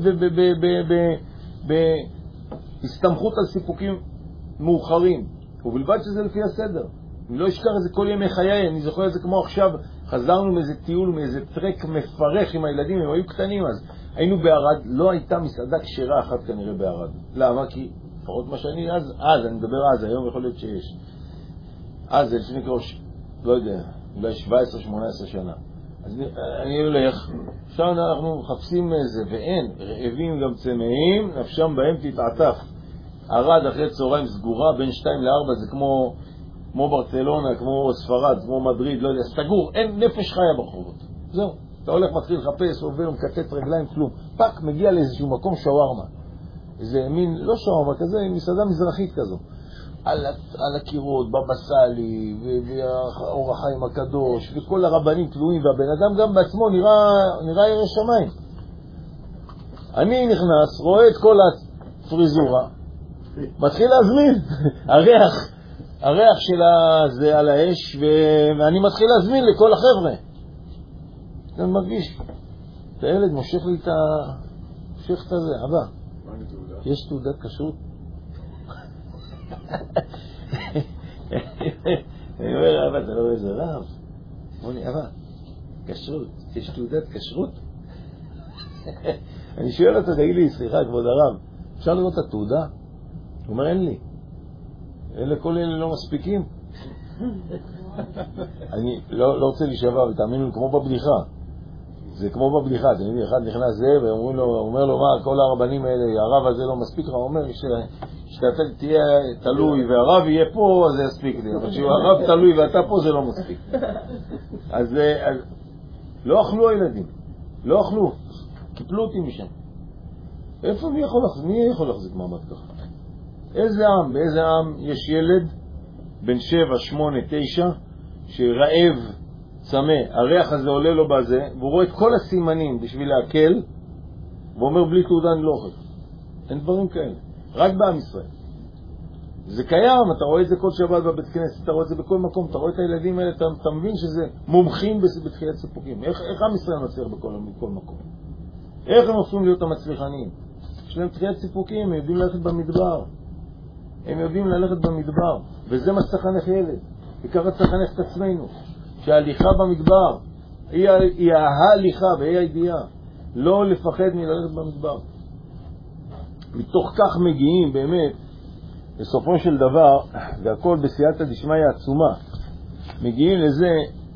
ובהסתמכות על סיפוקים מאוחרים. ובלבד שזה לפי הסדר. אני לא אשכח את זה כל ימי חיי, אני זוכר את זה כמו עכשיו, חזרנו מאיזה טיול, מאיזה טרק מפרח עם הילדים, הם היו קטנים אז. היינו בערד, לא הייתה מסעדה כשרה אחת כנראה בערד. למה? כי לפחות מה שאני אז, אז, אני מדבר אז, היום יכול להיות שיש. אז זה לפני כראש, לא יודע, אולי שבע עשרה שמונה עשרה שנה. אז אני, אני הולך, עכשיו אנחנו מחפשים איזה, ואין, רעבים גם צמאים, נפשם בהם תתעטף. ערד אחרי צהריים סגורה, בין שתיים לארבע, זה כמו, כמו ברצלונה, כמו ספרד, כמו מדריד, לא יודע, סגור, אין נפש חיה ברחובות. זהו, אתה הולך, מתחיל לחפש, עובר, מקטט רגליים, כלום. פק, מגיע לאיזשהו מקום שווארמה. איזה מין, לא שווארמה כזה, מסעדה מזרחית כזו. על, על הקירות, בבא סאלי, והאור החיים הקדוש, וכל הרבנים תלויים, והבן אדם גם בעצמו נראה, נראה ירא שמיים. אני נכנס, רואה את כל הפריזורה, מתחיל להזמין, הריח, הריח של זה על האש, ואני מתחיל להזמין לכל החבר'ה. אתה מרגיש, את הילד מושך לי את ה... מושך את הזה, אבא, יש תעודת כשרות? אני אומר, אבא, אתה לא רואה איזה רב? אמרו לי, אבא, כשרות, יש תעודת כשרות? אני שואל אותו, תגיד לי, סליחה, כבוד הרב, אפשר לראות את התעודה? הוא אומר, אין לי. אלה כל אלה לא מספיקים. אני לא רוצה להישבע, ותאמינו לי, כמו בבדיחה. זה כמו בבדיחה, אתם יודעים, אחד נכנס זה, ואומר לו, מה, כל הרבנים האלה, הרב הזה לא מספיק לך, הוא אומר, שאתה תהיה תלוי, והרב יהיה פה, אז זה יספיק לי. אבל כשהרב תלוי ואתה פה, זה לא מספיק. אז לא אכלו הילדים, לא אכלו, קיפלו אותי משם. איפה מי יכול להחזיק? מי יכול להחזיק מעמד ככה? איזה עם, באיזה עם יש ילד בן שבע, שמונה, תשע, שרעב, צמא, הריח הזה עולה לו בזה, והוא רואה את כל הסימנים בשביל להקל, ואומר בלי תעודה אני לא אוכל. אין דברים כאלה. רק בעם ישראל. זה קיים, אתה רואה את זה כל שבת בבית כנסת, אתה רואה את זה בכל מקום, אתה רואה את הילדים האלה, אתה, אתה מבין שזה מומחים בתחיית סיפוקים. איך, איך עם ישראל מצליח בכל, בכל מקום? איך הם הופכים להיות המצליחנים? יש להם תחיית סיפוקים, הם יודעים ללכת במדבר. הם יודעים ללכת במדבר, וזה מה שצריך לחנך ילד. וככה צריך לחנך את עצמנו. שההליכה במדבר היא, היא ההליכה והיא הידיעה. לא לפחד מללכת במדבר. מתוך כך מגיעים באמת, בסופו של דבר, והכל בסייעתא דשמיא עצומה, מגיעים לזה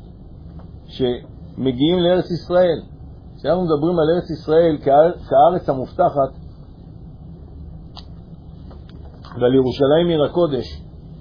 שמגיעים לארץ ישראל. כשאנחנו מדברים על ארץ ישראל כארץ המובטחת, ועל ירושלים עיר הקודש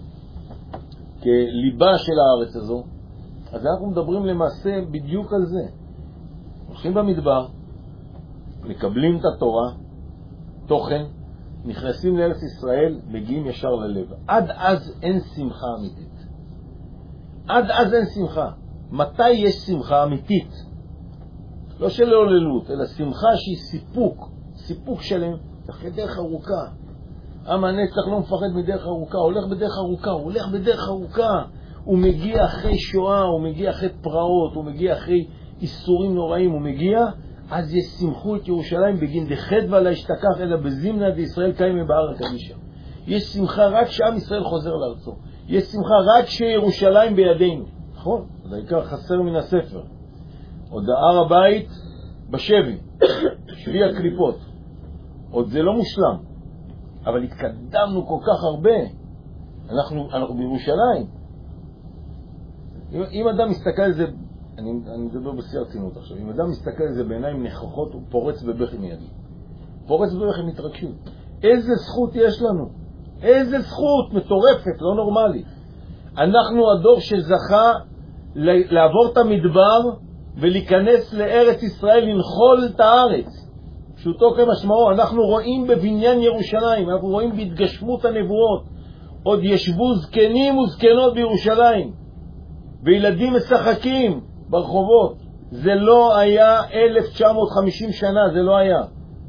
כליבה של הארץ הזו, אז אנחנו מדברים למעשה בדיוק על זה. הולכים במדבר, מקבלים את התורה, תוכן, נכנסים לארץ ישראל, מגיעים ישר ללב. עד אז אין שמחה אמיתית. עד אז אין שמחה. מתי יש שמחה אמיתית? לא של עוללות, אלא שמחה שהיא סיפוק, סיפוק שלם, אחרי דרך ארוכה. עם הנצח לא מפחד מדרך ארוכה, הוא הולך בדרך ארוכה, הוא הולך בדרך ארוכה. הוא מגיע אחרי שואה, הוא מגיע אחרי פרעות, הוא מגיע אחרי איסורים נוראים, הוא מגיע, אז ישמחו את ירושלים בגין דחדווה לה אשתכח אלא בזימנה וישראל קיימה בהר הקדישא. יש שמחה רק שעם ישראל חוזר לארצו. יש שמחה רק שירושלים בידינו. נכון? זה העיקר חסר מן הספר. עוד הר הבית בשבי, שבי הקליפות. עוד זה לא מושלם. אבל התקדמנו כל כך הרבה. אנחנו, אנחנו בירושלים. אם, אם אדם מסתכל על זה, אני, אני מדבר בשיא הרצינות עכשיו, אם אדם מסתכל על זה בעיניים נכחות, הוא פורץ בבכי מיידי. פורץ בבכי מתרגשות. איזה זכות יש לנו? איזה זכות מטורפת, לא נורמלית. אנחנו הדור שזכה לעבור את המדבר ולהיכנס לארץ ישראל, לנחול את הארץ. פשוטו כמשמעו, אנחנו רואים בבניין ירושלים, אנחנו רואים בהתגשמות הנבואות. עוד ישבו זקנים וזקנות בירושלים, וילדים משחקים ברחובות. זה לא היה אלף תשע מאות וחמישים שנה, זה לא היה.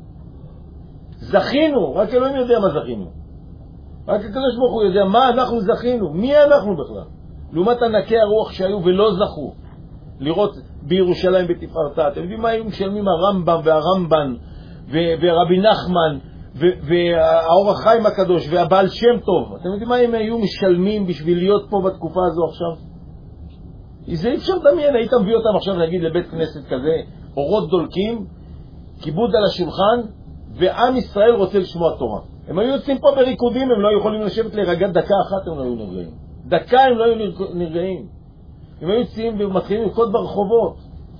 זכינו, רק אלוהים יודע מה זכינו. רק הקדוש ברוך הוא יודע מה אנחנו זכינו. מי אנחנו בכלל? לעומת ענקי הרוח שהיו ולא זכו לראות בירושלים בתפארתה. אתם יודעים מה היו משלמים הרמב"ם והרמב"ן ורבי נחמן והאור החיים הקדוש והבעל שם טוב? אתם יודעים מה הם היו משלמים בשביל להיות פה בתקופה הזו עכשיו? זה אי אפשר לדמיין. היית מביא אותם עכשיו להגיד לבית כנסת כזה, אורות דולקים, כיבוד על השולחן, ועם ישראל רוצה לשמוע תורה. הם היו יוצאים פה בריקודים, הם לא יכולים לשבת להירגע דקה אחת, הם לא היו נרגעים. דקה הם לא היו נרגעים. הם היו יוצאים ומתחילים לרקוד ברחובות.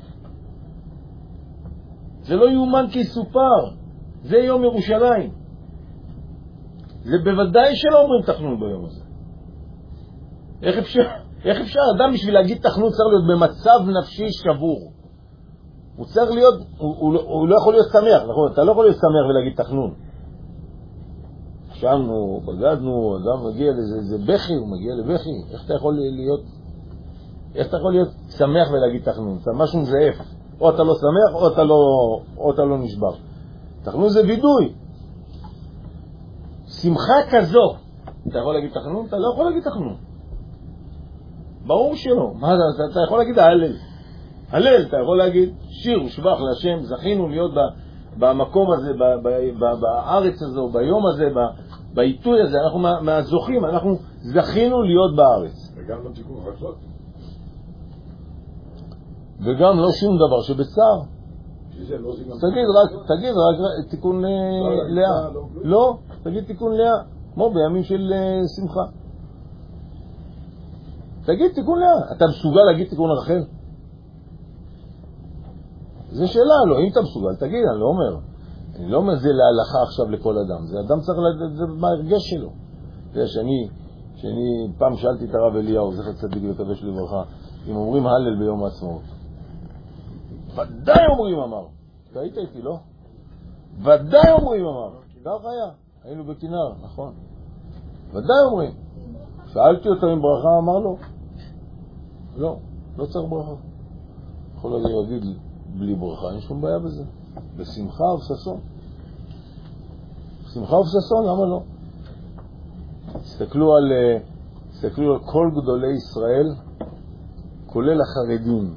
זה לא יאומן כי סופר. זה יום ירושלים. זה בוודאי שלא אומרים תחנון ביום הזה. איך אפשר, איך אפשר? אדם בשביל להגיד תחנון צריך להיות במצב נפשי שבור. הוא צריך להיות, הוא, הוא, הוא לא יכול להיות שמח, נכון? אתה לא יכול להיות שמח ולהגיד תחנון. חשבנו, בגדנו, אדם מגיע לזה, זה בכי, הוא מגיע לבכי. איך אתה יכול להיות, איך אתה יכול להיות שמח ולהגיד תחנון? זה משהו מזייף. או אתה לא שמח, או אתה לא, או אתה לא נשבר. תחנון זה וידוי. שמחה כזו. אתה יכול להגיד תחנון? אתה לא יכול להגיד תחנון. ברור שלא. מה, אתה, אתה יכול להגיד הלל. הלל, אתה יכול להגיד שיר ושבח להשם, זכינו להיות במקום הזה, בארץ הזו, ביום הזה, בעיתוי הזה, אנחנו מהזוכים, אנחנו זכינו להיות בארץ. וגם לא תיקון חצות. וגם לא שום דבר שבצער. תגיד רק, תגיד רק תיקון לאה. לא, תגיד תיקון לאה, כמו בימים של שמחה. תגיד תיקון לאה. אתה מסוגל להגיד תיקון רחל? זה שאלה, לא, אם אתה מסוגל, תגיד, אני לא אומר. אני לא אומר זה להלכה עכשיו לכל אדם. זה אדם צריך לדעת, זה מה הרגש שלו. זה שאני, שאני פעם שאלתי את הרב אליהו, זכר צדיק וקדוש לברכה, אם אומרים הלל ביום העצמאות. ודאי אומרים אמר. אתה היית איתי, לא? ודאי אומרים אמר. כך היה. היינו בכינר, נכון. ודאי אומרים. שאלתי אותו אם ברכה, אמר לו. לא, לא צריך ברכה. יכול להגיד בלי ברכה, אין שום בעיה בזה. בשמחה ובששון. בשמחה ובששון, למה לא? תסתכלו על, תסתכלו על כל גדולי ישראל, כולל החרדים,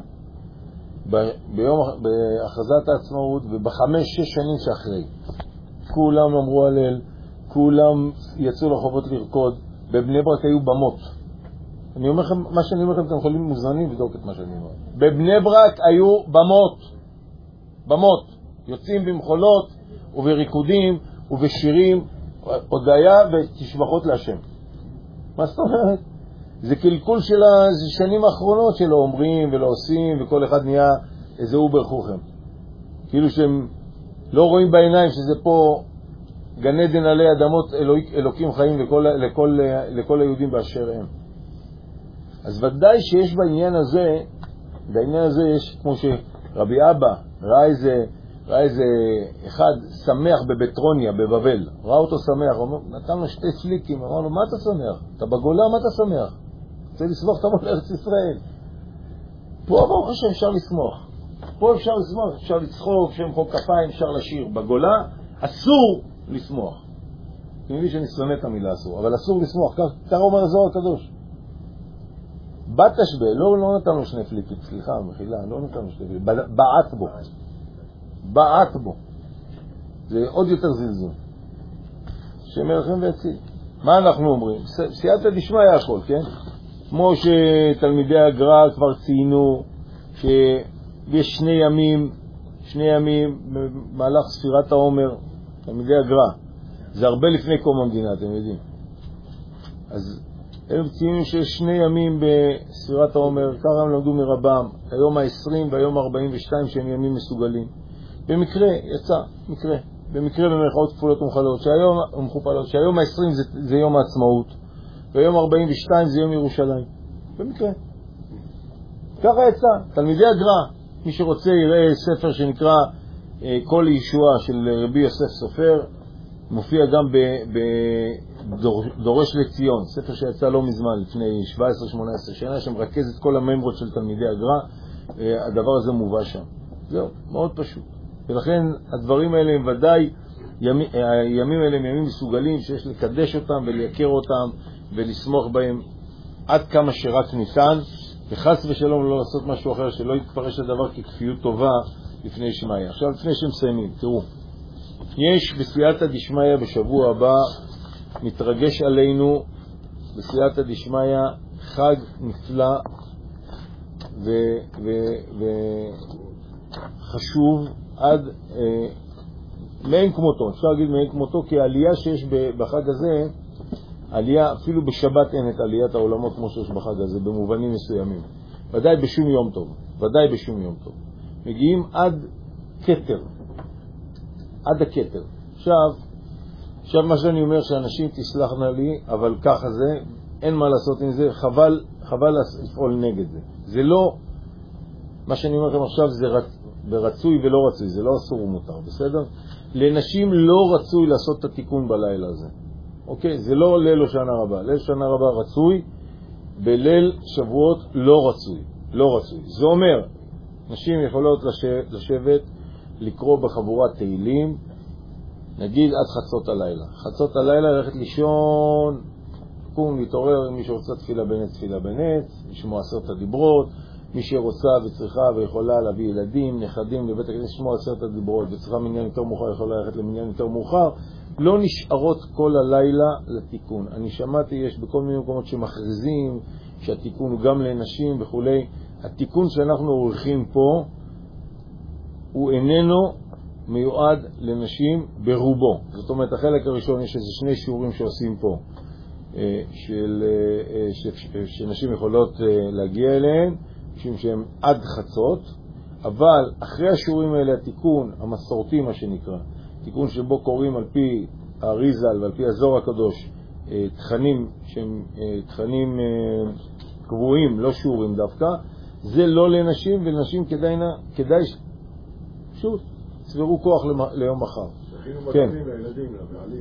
ביום, בהכרזת העצמאות ובחמש, שש שנים שאחרי. כולם אמרו הלל, כולם יצאו לרחובות לרקוד, בבני ברק היו במות. אני אומר לכם, מה שאני אומר לכם, אתם יכולים מוזמנים לבדוק את מה שאני אומר. בבני ברק היו במות. במות. יוצאים במחולות ובריקודים ובשירים, הודיה ותשבחות להשם. מה זאת אומרת? זה קלקול של השנים האחרונות שלא אומרים ולא עושים, וכל אחד נהיה איזה אובר חוכם. כאילו שהם לא רואים בעיניים שזה פה גן עדן עלי אדמות אלוק, אלוקים חיים לכל, לכל, לכל היהודים באשר הם. אז ודאי שיש בעניין הזה, בעניין הזה יש כמו שרבי אבא ראה איזה, ראה איזה אחד שמח בבטרוניה, בבבל. ראה אותו שמח, אומר, נתן לו שתי פליקים, אמר לו, מה אתה שמח? אתה בגולה, מה אתה שמח? רוצה לסמוך, תבוא לארץ ישראל. פה ברוך השם אפשר לסמוך. פה אפשר לסמוך, אפשר לצחוק, אפשר למחוא כפיים, אפשר לשיר. בגולה אסור לסמוך. אני מבין שאני שונא את המילה אסור, אבל אסור לסמוך. ככה אומר הזוהר הקדוש. בת תשבה, לא, לא נתן לו שני פליקים, סליחה, מחילה, לא נתן לו שני פליקים. בעט בו. בעט בו. זה עוד יותר זלזול. שמלכם והציל. מה אנחנו אומרים? סייעתא דשמיא הכל, כן? כמו שתלמידי הגר"א כבר ציינו שיש שני ימים, שני ימים במהלך ספירת העומר, תלמידי הגר"א. זה הרבה לפני קום המדינה, אתם יודעים. אז הם ציינו שיש שני ימים בספירת העומר, ככה הם למדו מרבם, היום ה-עשרים והיום ה-ארבעים ושתיים שהם ימים מסוגלים. במקרה, יצא, מקרה, במקרה במרכאות כפולות ומכופלות, שהיום, ומכופלות, שהיום ה-עשרים זה, זה יום העצמאות, והיום ה-ארבעים ושתיים זה יום ירושלים. במקרה. ככה יצא. תלמידי הגר"א, מי שרוצה יראה ספר שנקרא אה, כל ישועה של רבי יוסף סופר, מופיע גם בדורש לציון, ספר שיצא לא מזמן, לפני שבע עשרה שמונה עשרה שנה, שמרכז את כל הממרות של תלמידי הגר"א, אה, הדבר הזה מובא שם. זהו, מאוד פשוט. ולכן הדברים האלה הם ודאי, ימי, הימים האלה הם ימים מסוגלים שיש לקדש אותם ולייקר אותם ולסמוך בהם עד כמה שרק ניתן, וחס ושלום לא לעשות משהו אחר שלא יתפרש לדבר ככפיות טובה לפני שמאיה. עכשיו לפני שמסיימים, תראו, יש בסייעתא דשמיא בשבוע הבא, מתרגש עלינו בסייעתא דשמיא חג נפלא ו... ו... ו... חשוב עד אה, מאין כמותו, אפשר להגיד מאין כמותו, כי העלייה שיש בחג הזה, עלייה, אפילו בשבת אין את עליית העולמות כמו שיש בחג הזה, במובנים מסוימים. ודאי בשום יום טוב, ודאי בשום יום טוב. מגיעים עד כתר, עד הכתר. עכשיו, עכשיו מה שאני אומר שאנשים תסלחנה לי, אבל ככה זה, אין מה לעשות עם זה, חבל, חבל לפעול נגד זה. זה לא, מה שאני אומר לכם עכשיו זה רצ, ברצוי ולא רצוי, זה לא אסור ומותר, בסדר? לנשים לא רצוי לעשות את התיקון בלילה הזה. אוקיי? זה לא ליל שנה רבה. ליל שנה רבה רצוי, בליל שבועות לא רצוי. לא רצוי. זה אומר, נשים יכולות לשבת, לשבת לקרוא בחבורת תהילים, נגיד עד חצות הלילה. חצות הלילה ללכת לישון, קום, להתעורר, מי שרוצה תפילה בנץ, תפילה בנץ, לשמוע עשרת הדיברות, מי שרוצה וצריכה ויכולה להביא ילדים, נכדים לבית הכנסת, לשמוע עשרת הדיברות, וצריכה מניין יותר מאוחר, יכולה ללכת למניין יותר מאוחר, לא נשארות כל הלילה לתיקון. אני שמעתי, יש בכל מיני מקומות שמכריזים שהתיקון הוא גם לנשים וכו'. התיקון שאנחנו עורכים פה הוא איננו מיועד לנשים ברובו. זאת אומרת, החלק הראשון יש איזה שני שיעורים שעושים פה, של, שנשים יכולות להגיע אליהם, משום שהם עד חצות, אבל אחרי השיעורים האלה התיקון המסורתי, מה שנקרא, תיקון שבו קוראים על פי האריזל ועל פי הזוהר הקדוש תכנים שהם תכנים קבועים, לא שיעורים דווקא, זה לא לנשים, ולנשים כדאי, כדאי פשוט צברו כוח ליום מחר. תכינו מתנים לילדים, לבעלים.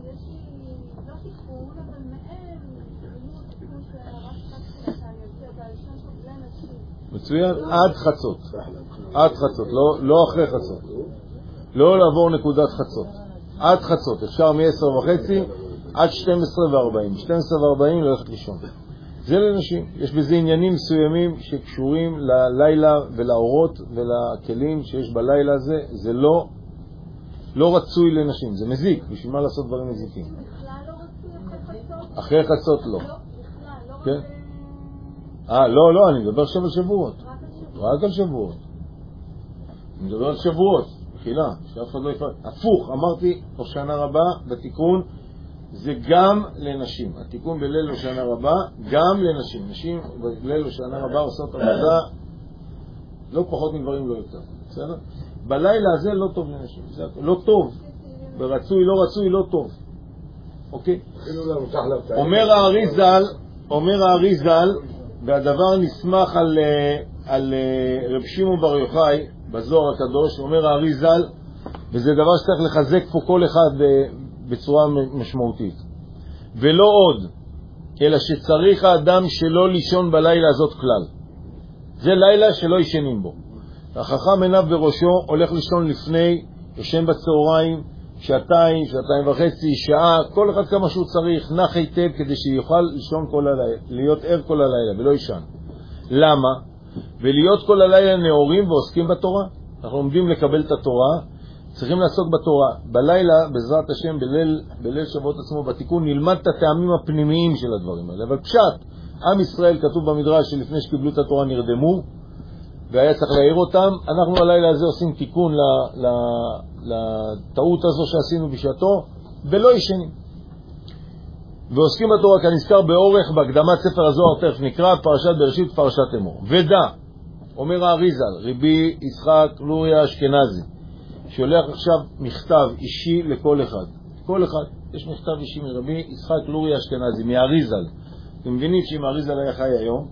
לא תיקון, אבל מהם לימוד כמו שהרב קצת היוצא והראשון של בלי נשים. מצוין, עד חצות. עד חצות, לא אחרי חצות. לא לעבור נקודת חצות. עד חצות, אפשר מ-עשר וחצי עד שתים עשרה וארבעים. שתים עשרה וארבעים לא הולכת לישון. זה לנשים. יש בזה עניינים מסוימים שקשורים ללילה ולאורות ולכלים שיש בלילה הזה. זה לא, לא רצוי לנשים. זה מזיק. בשביל מה לעשות דברים מזיקים? בכלל לא רצוי אחרי חצות? אחרי חצות לא. לא, בכלל, לא כן? רק... אה, לא, לא, אני מדבר עכשיו על שבועות. רק על שבועות. רק על שבועות. אני מדבר על שבועות. מחילה, שאף אחד לא יפעל. הפוך, אמרתי, הושענא רבה בתיקון, זה גם לנשים. התיקון בליל הושענא רבה, גם לנשים. נשים בליל הושענא רבה עושות עבודה לא פחות מגברים, לא יותר. בסדר? בלילה הזה לא טוב לנשים. לא טוב. ברצוי, לא רצוי, לא טוב. אוקיי? אומר האריזל, אומר האריזל, והדבר נסמך על, על רב שמעון בר יוחאי, בזוהר הקדוש, אומר האריזל, וזה דבר שצריך לחזק פה כל אחד בצורה משמעותית. ולא עוד, אלא שצריך האדם שלא לישון בלילה הזאת כלל. זה לילה שלא ישנים בו. החכם עיניו בראשו, הולך לישון לפני, ישן בצהריים, שעתיים, שעתיים וחצי, שעה, כל אחד כמה שהוא צריך, נח היטב כדי שיוכל לישון כל הלילה, להיות ער כל הלילה ולא ישן. למה? ולהיות כל הלילה נאורים ועוסקים בתורה. אנחנו עומדים לקבל את התורה, צריכים לעסוק בתורה. בלילה, בעזרת השם, בליל, בליל שבועות עצמו, בתיקון, נלמד את הטעמים הפנימיים של הדברים האלה. אבל פשט, עם ישראל כתוב במדרש שלפני שקיבלו את התורה נרדמו, והיה צריך להעיר אותם. אנחנו הלילה הזה עושים תיקון לטעות הזו שעשינו בשעתו, ולא ישנים. ועוסקים בתורה כנזכר באורך בהקדמת ספר הזוהר, תכף נקרא פרשת בראשית פרשת אמור. ודע, אומר האריזל, רבי יצחק לוריה אשכנזי, שולח עכשיו מכתב אישי לכל אחד. כל אחד, יש מכתב אישי מרבי יצחק לוריה אשכנזי, מהאריזל. אתם מבינים שאם האריזל היה חי היום,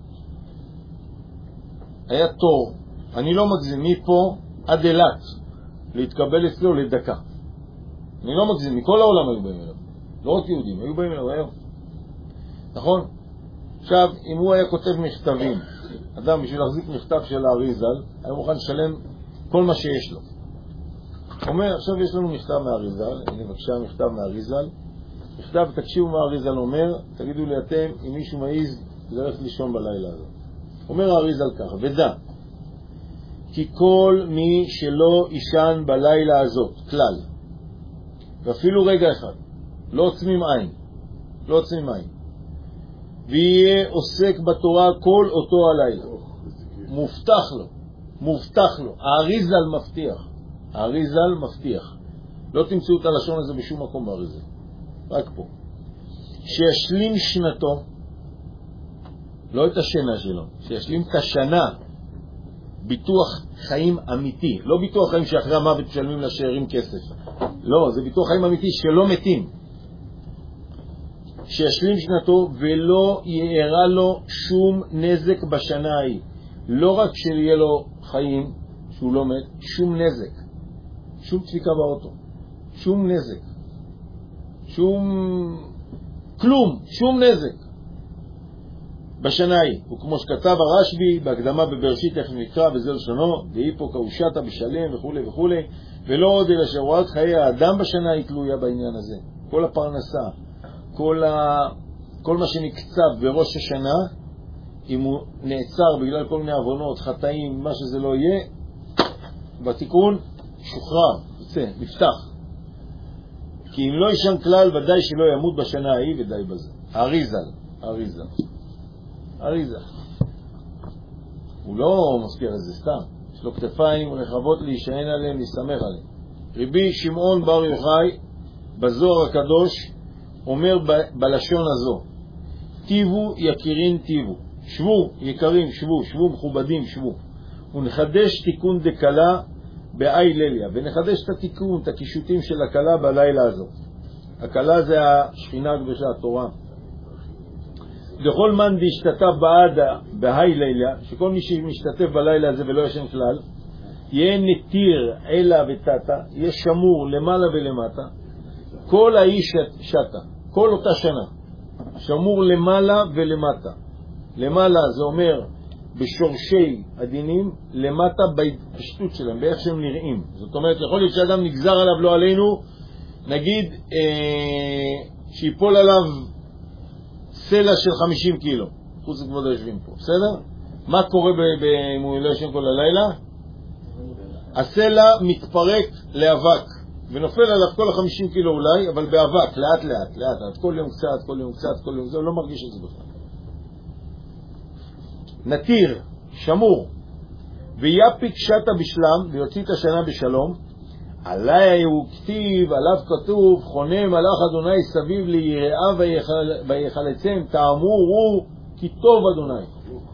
היה תור, אני לא מגזים, מפה עד אילת, להתקבל אצלו לדקה. אני לא מגזים, מכל העולם היו באים אליו. לא רק יהודים, היו באים אליו היום. נכון? עכשיו, אם הוא היה כותב מכתבים, אדם בשביל להחזיק מכתב של האריזל, היה מוכן לשלם כל מה שיש לו. אומר, עכשיו יש לנו מכתב מהאריזל, הנה בבקשה מכתב מהאריזל, מכתב, תקשיבו מה האריזל אומר, תגידו לי אתם, אם מישהו מעיז, ללכת לישון בלילה הזה. אומר האריזל ככה, ודע, כי כל מי שלא ישן בלילה הזאת, כלל, ואפילו רגע אחד, לא עוצמים עין, לא עוצמים עין, ויהיה עוסק בתורה כל אותו הלילה, מובטח לו, מובטח לו, האריזל מבטיח, האריזל מבטיח, לא תמצאו את הלשון הזה בשום מקום באריזה, רק פה. שישלים שנתו, לא את השנה שלו, שישלים את השנה, ביטוח חיים אמיתי, לא ביטוח חיים שאחרי המוות משלמים לשאירים כסף, לא, זה ביטוח חיים אמיתי שלא מתים. שישלים שנתו ולא יארע לו שום נזק בשנה ההיא, לא רק שיהיה לו חיים שהוא לא מת, שום נזק, שום דפיקה באוטו, שום נזק, שום כלום, שום נזק בשנה ההיא. וכמו שכתב הרשב"י בהקדמה בבראשית, איך נקרא בזה לשונו, דהיפו כאושתה בשלם וכו' וכו', ולא עוד אלא שרואת חיי האדם בשנה היא תלויה בעניין הזה. כל הפרנסה, כל, ה... כל מה שנקצב בראש השנה, אם הוא נעצר בגלל כל מיני עוונות, חטאים, מה שזה לא יהיה, בתיקון שוחרר, יוצא, נפתח. כי אם לא ישן כלל, ודאי שלא ימות בשנה ההיא, ודי בזה. אריזה, אריזה. אריזה. הוא לא מזכיר את זה סתם. יש לו כתפיים רחבות להישען עליהם, להסתמך עליהם. רבי שמעון בר יוחאי, בזוהר הקדוש, אומר ב- בלשון הזו, טיבו יקירין טיבו. שבו, יקרים, שבו, שבו מכובדים, שבו. ונחדש תיקון דקלה באי ליליה, ונחדש את התיקון, את הקישוטים של הקלה בלילה הזאת. הקלה זה השכינה הקדושה, התורה. לכל מן דשתתף בעדה באי ליליה, שכל מי שמשתתף בלילה הזה ולא ישן כלל, יהיה נתיר אלה ותתה, יהיה שמור למעלה ולמטה, כל האיש שתה, כל אותה שנה, שמור למעלה ולמטה. למעלה זה אומר בשורשי הדינים, למטה בהתפשטות שלהם, באיך שהם נראים. זאת אומרת, יכול להיות שאדם נגזר עליו, לא עלינו, נגיד אה, שיפול עליו סלע של חמישים קילו, חוץ לכבוד היושבים פה, בסדר? מה קורה אם הוא לא ישן כל הלילה? הסלע מתפרק לאבק, ונופל עליו כל החמישים קילו אולי, אבל באבק, לאט לאט, לאט לאט, כל יום קצת, כל יום קצת, כל יום קצת, לא מרגיש את זה בכלל. נתיר, שמור, ויפיק שתה בשלם, ויוציא את השנה בשלום, עליי הוא כתיב, עליו כתוב, חונה מלאך אדוני סביב ליראה ויחלצם, תאמרו כי טוב אדוני.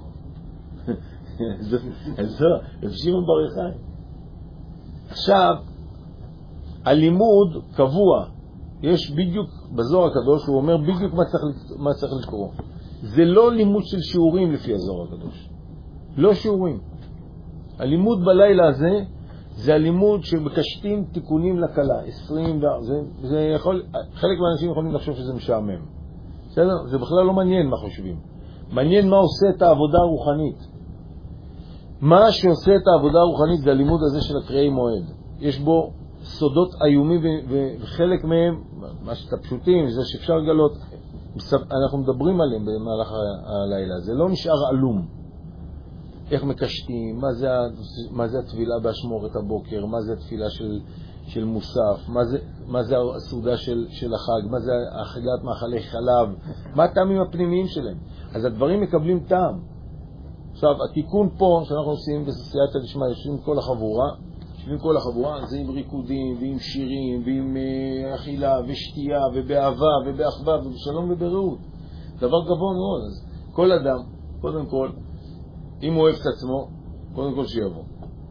זו, רב שמעון בר יוחאי. עכשיו, הלימוד קבוע, יש בדיוק בזוהר הקדוש, הוא אומר בדיוק מה צריך, מה צריך לקרוא. זה לא לימוד של שיעורים לפי הזוהר הקדוש. לא שיעורים. הלימוד בלילה הזה, זה הלימוד שמקשטים תיקונים לקלה. עשרים, זה, זה יכול, חלק מהאנשים יכולים לחשוב שזה משעמם. בסדר? זה בכלל לא מעניין מה חושבים. מעניין מה עושה את העבודה הרוחנית. מה שעושה את העבודה הרוחנית זה הלימוד הזה של הקריאי מועד. יש בו סודות איומים וחלק מהם, מה שאתה פשוטים, זה שאפשר לגלות, אנחנו מדברים עליהם במהלך הלילה. זה לא נשאר עלום. איך מקשטים, מה זה, מה זה התפילה באשמורת הבוקר, מה זה התפילה של, של מוסף, מה זה, מה זה הסעודה של, של החג, מה זה אכילת מאכלי חלב, מה הטעמים הפנימיים שלהם. אז הדברים מקבלים טעם. עכשיו, התיקון פה שאנחנו עושים בסייעתא דשמיא, יושבים כל החבורה, יושבים כל החבורה, זה עם ריקודים ועם שירים ועם uh, אכילה ושתייה ובאהבה ובאחווה ובשלום וברעות. דבר גבוה מאוד. אז כל אדם, קודם כל, אם הוא אוהב את עצמו, קודם כל שיבוא.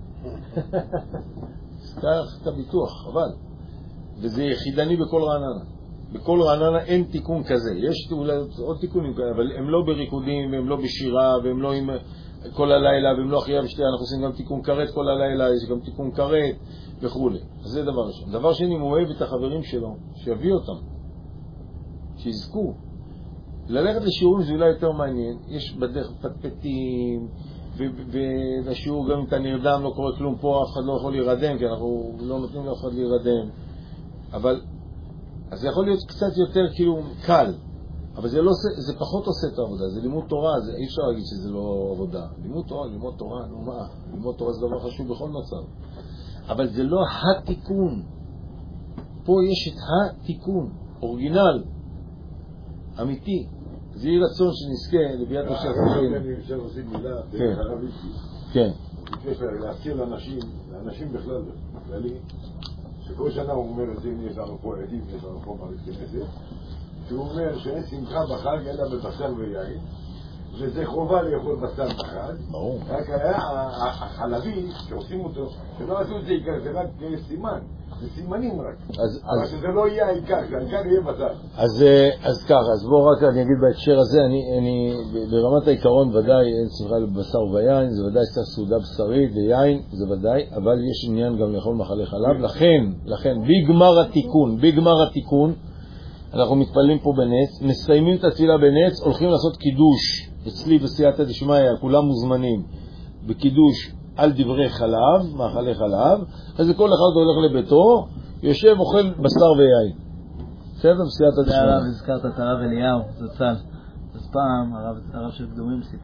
כך את הביטוח, אבל. וזה יחידני בכל רעננה. בכל רעננה אין תיקון כזה. יש עוד תיקונים כאלה, אבל הם לא בריקודים, והם לא בשירה, והם לא עם כל הלילה, והם לא אכילה ושתייה. אנחנו עושים גם תיקון כרת כל הלילה, יש גם תיקון כרת וכו'. אז זה דבר ראשון. דבר שני, אם הוא אוהב את החברים שלו, שיביא אותם. שיזכו. ללכת לשיעורים זה אולי יותר מעניין. יש בדרך פטפטים, והשיעור גם אם אתה נרדם לא קורה כלום פה, אף אחד לא יכול להירדם, כי אנחנו לא נותנים לאף אחד להירדם. אבל, אז זה יכול להיות קצת יותר כאילו קל, אבל זה, לא, זה פחות עושה את העבודה, זה לימוד תורה, זה, אי אפשר להגיד שזה לא עבודה. לימוד תורה, לימוד תורה, נו מה, לימוד תורה זה דבר חשוב בכל מצב. אבל זה לא התיקון. פה יש את התיקון, אורגינל, אמיתי. זה יהיה רצון שנזכה לביאת משיח החיים. אני אפשר להוסיף מילה דרך הרביצי. כן. להזכיר לאנשים, לאנשים בכלל, בכללי, שכל שנה הוא אומר את זה, אם יש לנו פה עדים, יש לנו פה בבית כנסת, שהוא אומר שאין שמחה בחג אלא בבשר ויין, וזה חובה לאכול בשר בחג. ברור. רק היה החלבי שעושים אותו, שלא עשו את זה עיקר, זה רק סימן, זה סימנים רק. אז, אבל אז, שזה לא יהיה העיקר, שהעיקר יהיה בשר. אז, אז ככה, אז בואו רק אני אגיד בהקשר הזה, אני, אני, ברמת העיקרון ודאי אין שמחה לבשר ויין, זה ודאי צריך סעודה בשרית ויין, זה ודאי, אבל יש עניין גם לאכול מאכלי חלב, לכן, לכן, בגמר התיקון, בגמר התיקון, אנחנו מתפללים פה בנץ, מסיימים את התפילה בנץ, הולכים לעשות קידוש, אצלי בסייעתא דשמיא, כולם מוזמנים, בקידוש על דברי חלב, מאכלי חלב, אז כל אחד הולך לביתו, יושב, אוכל בשר ויין. בסדר? בסייעתא דשמיא. זה הרב, הזכרת את הרב אליהו, זה צל. אז פעם, הרב, הרב של קדומים סיפר.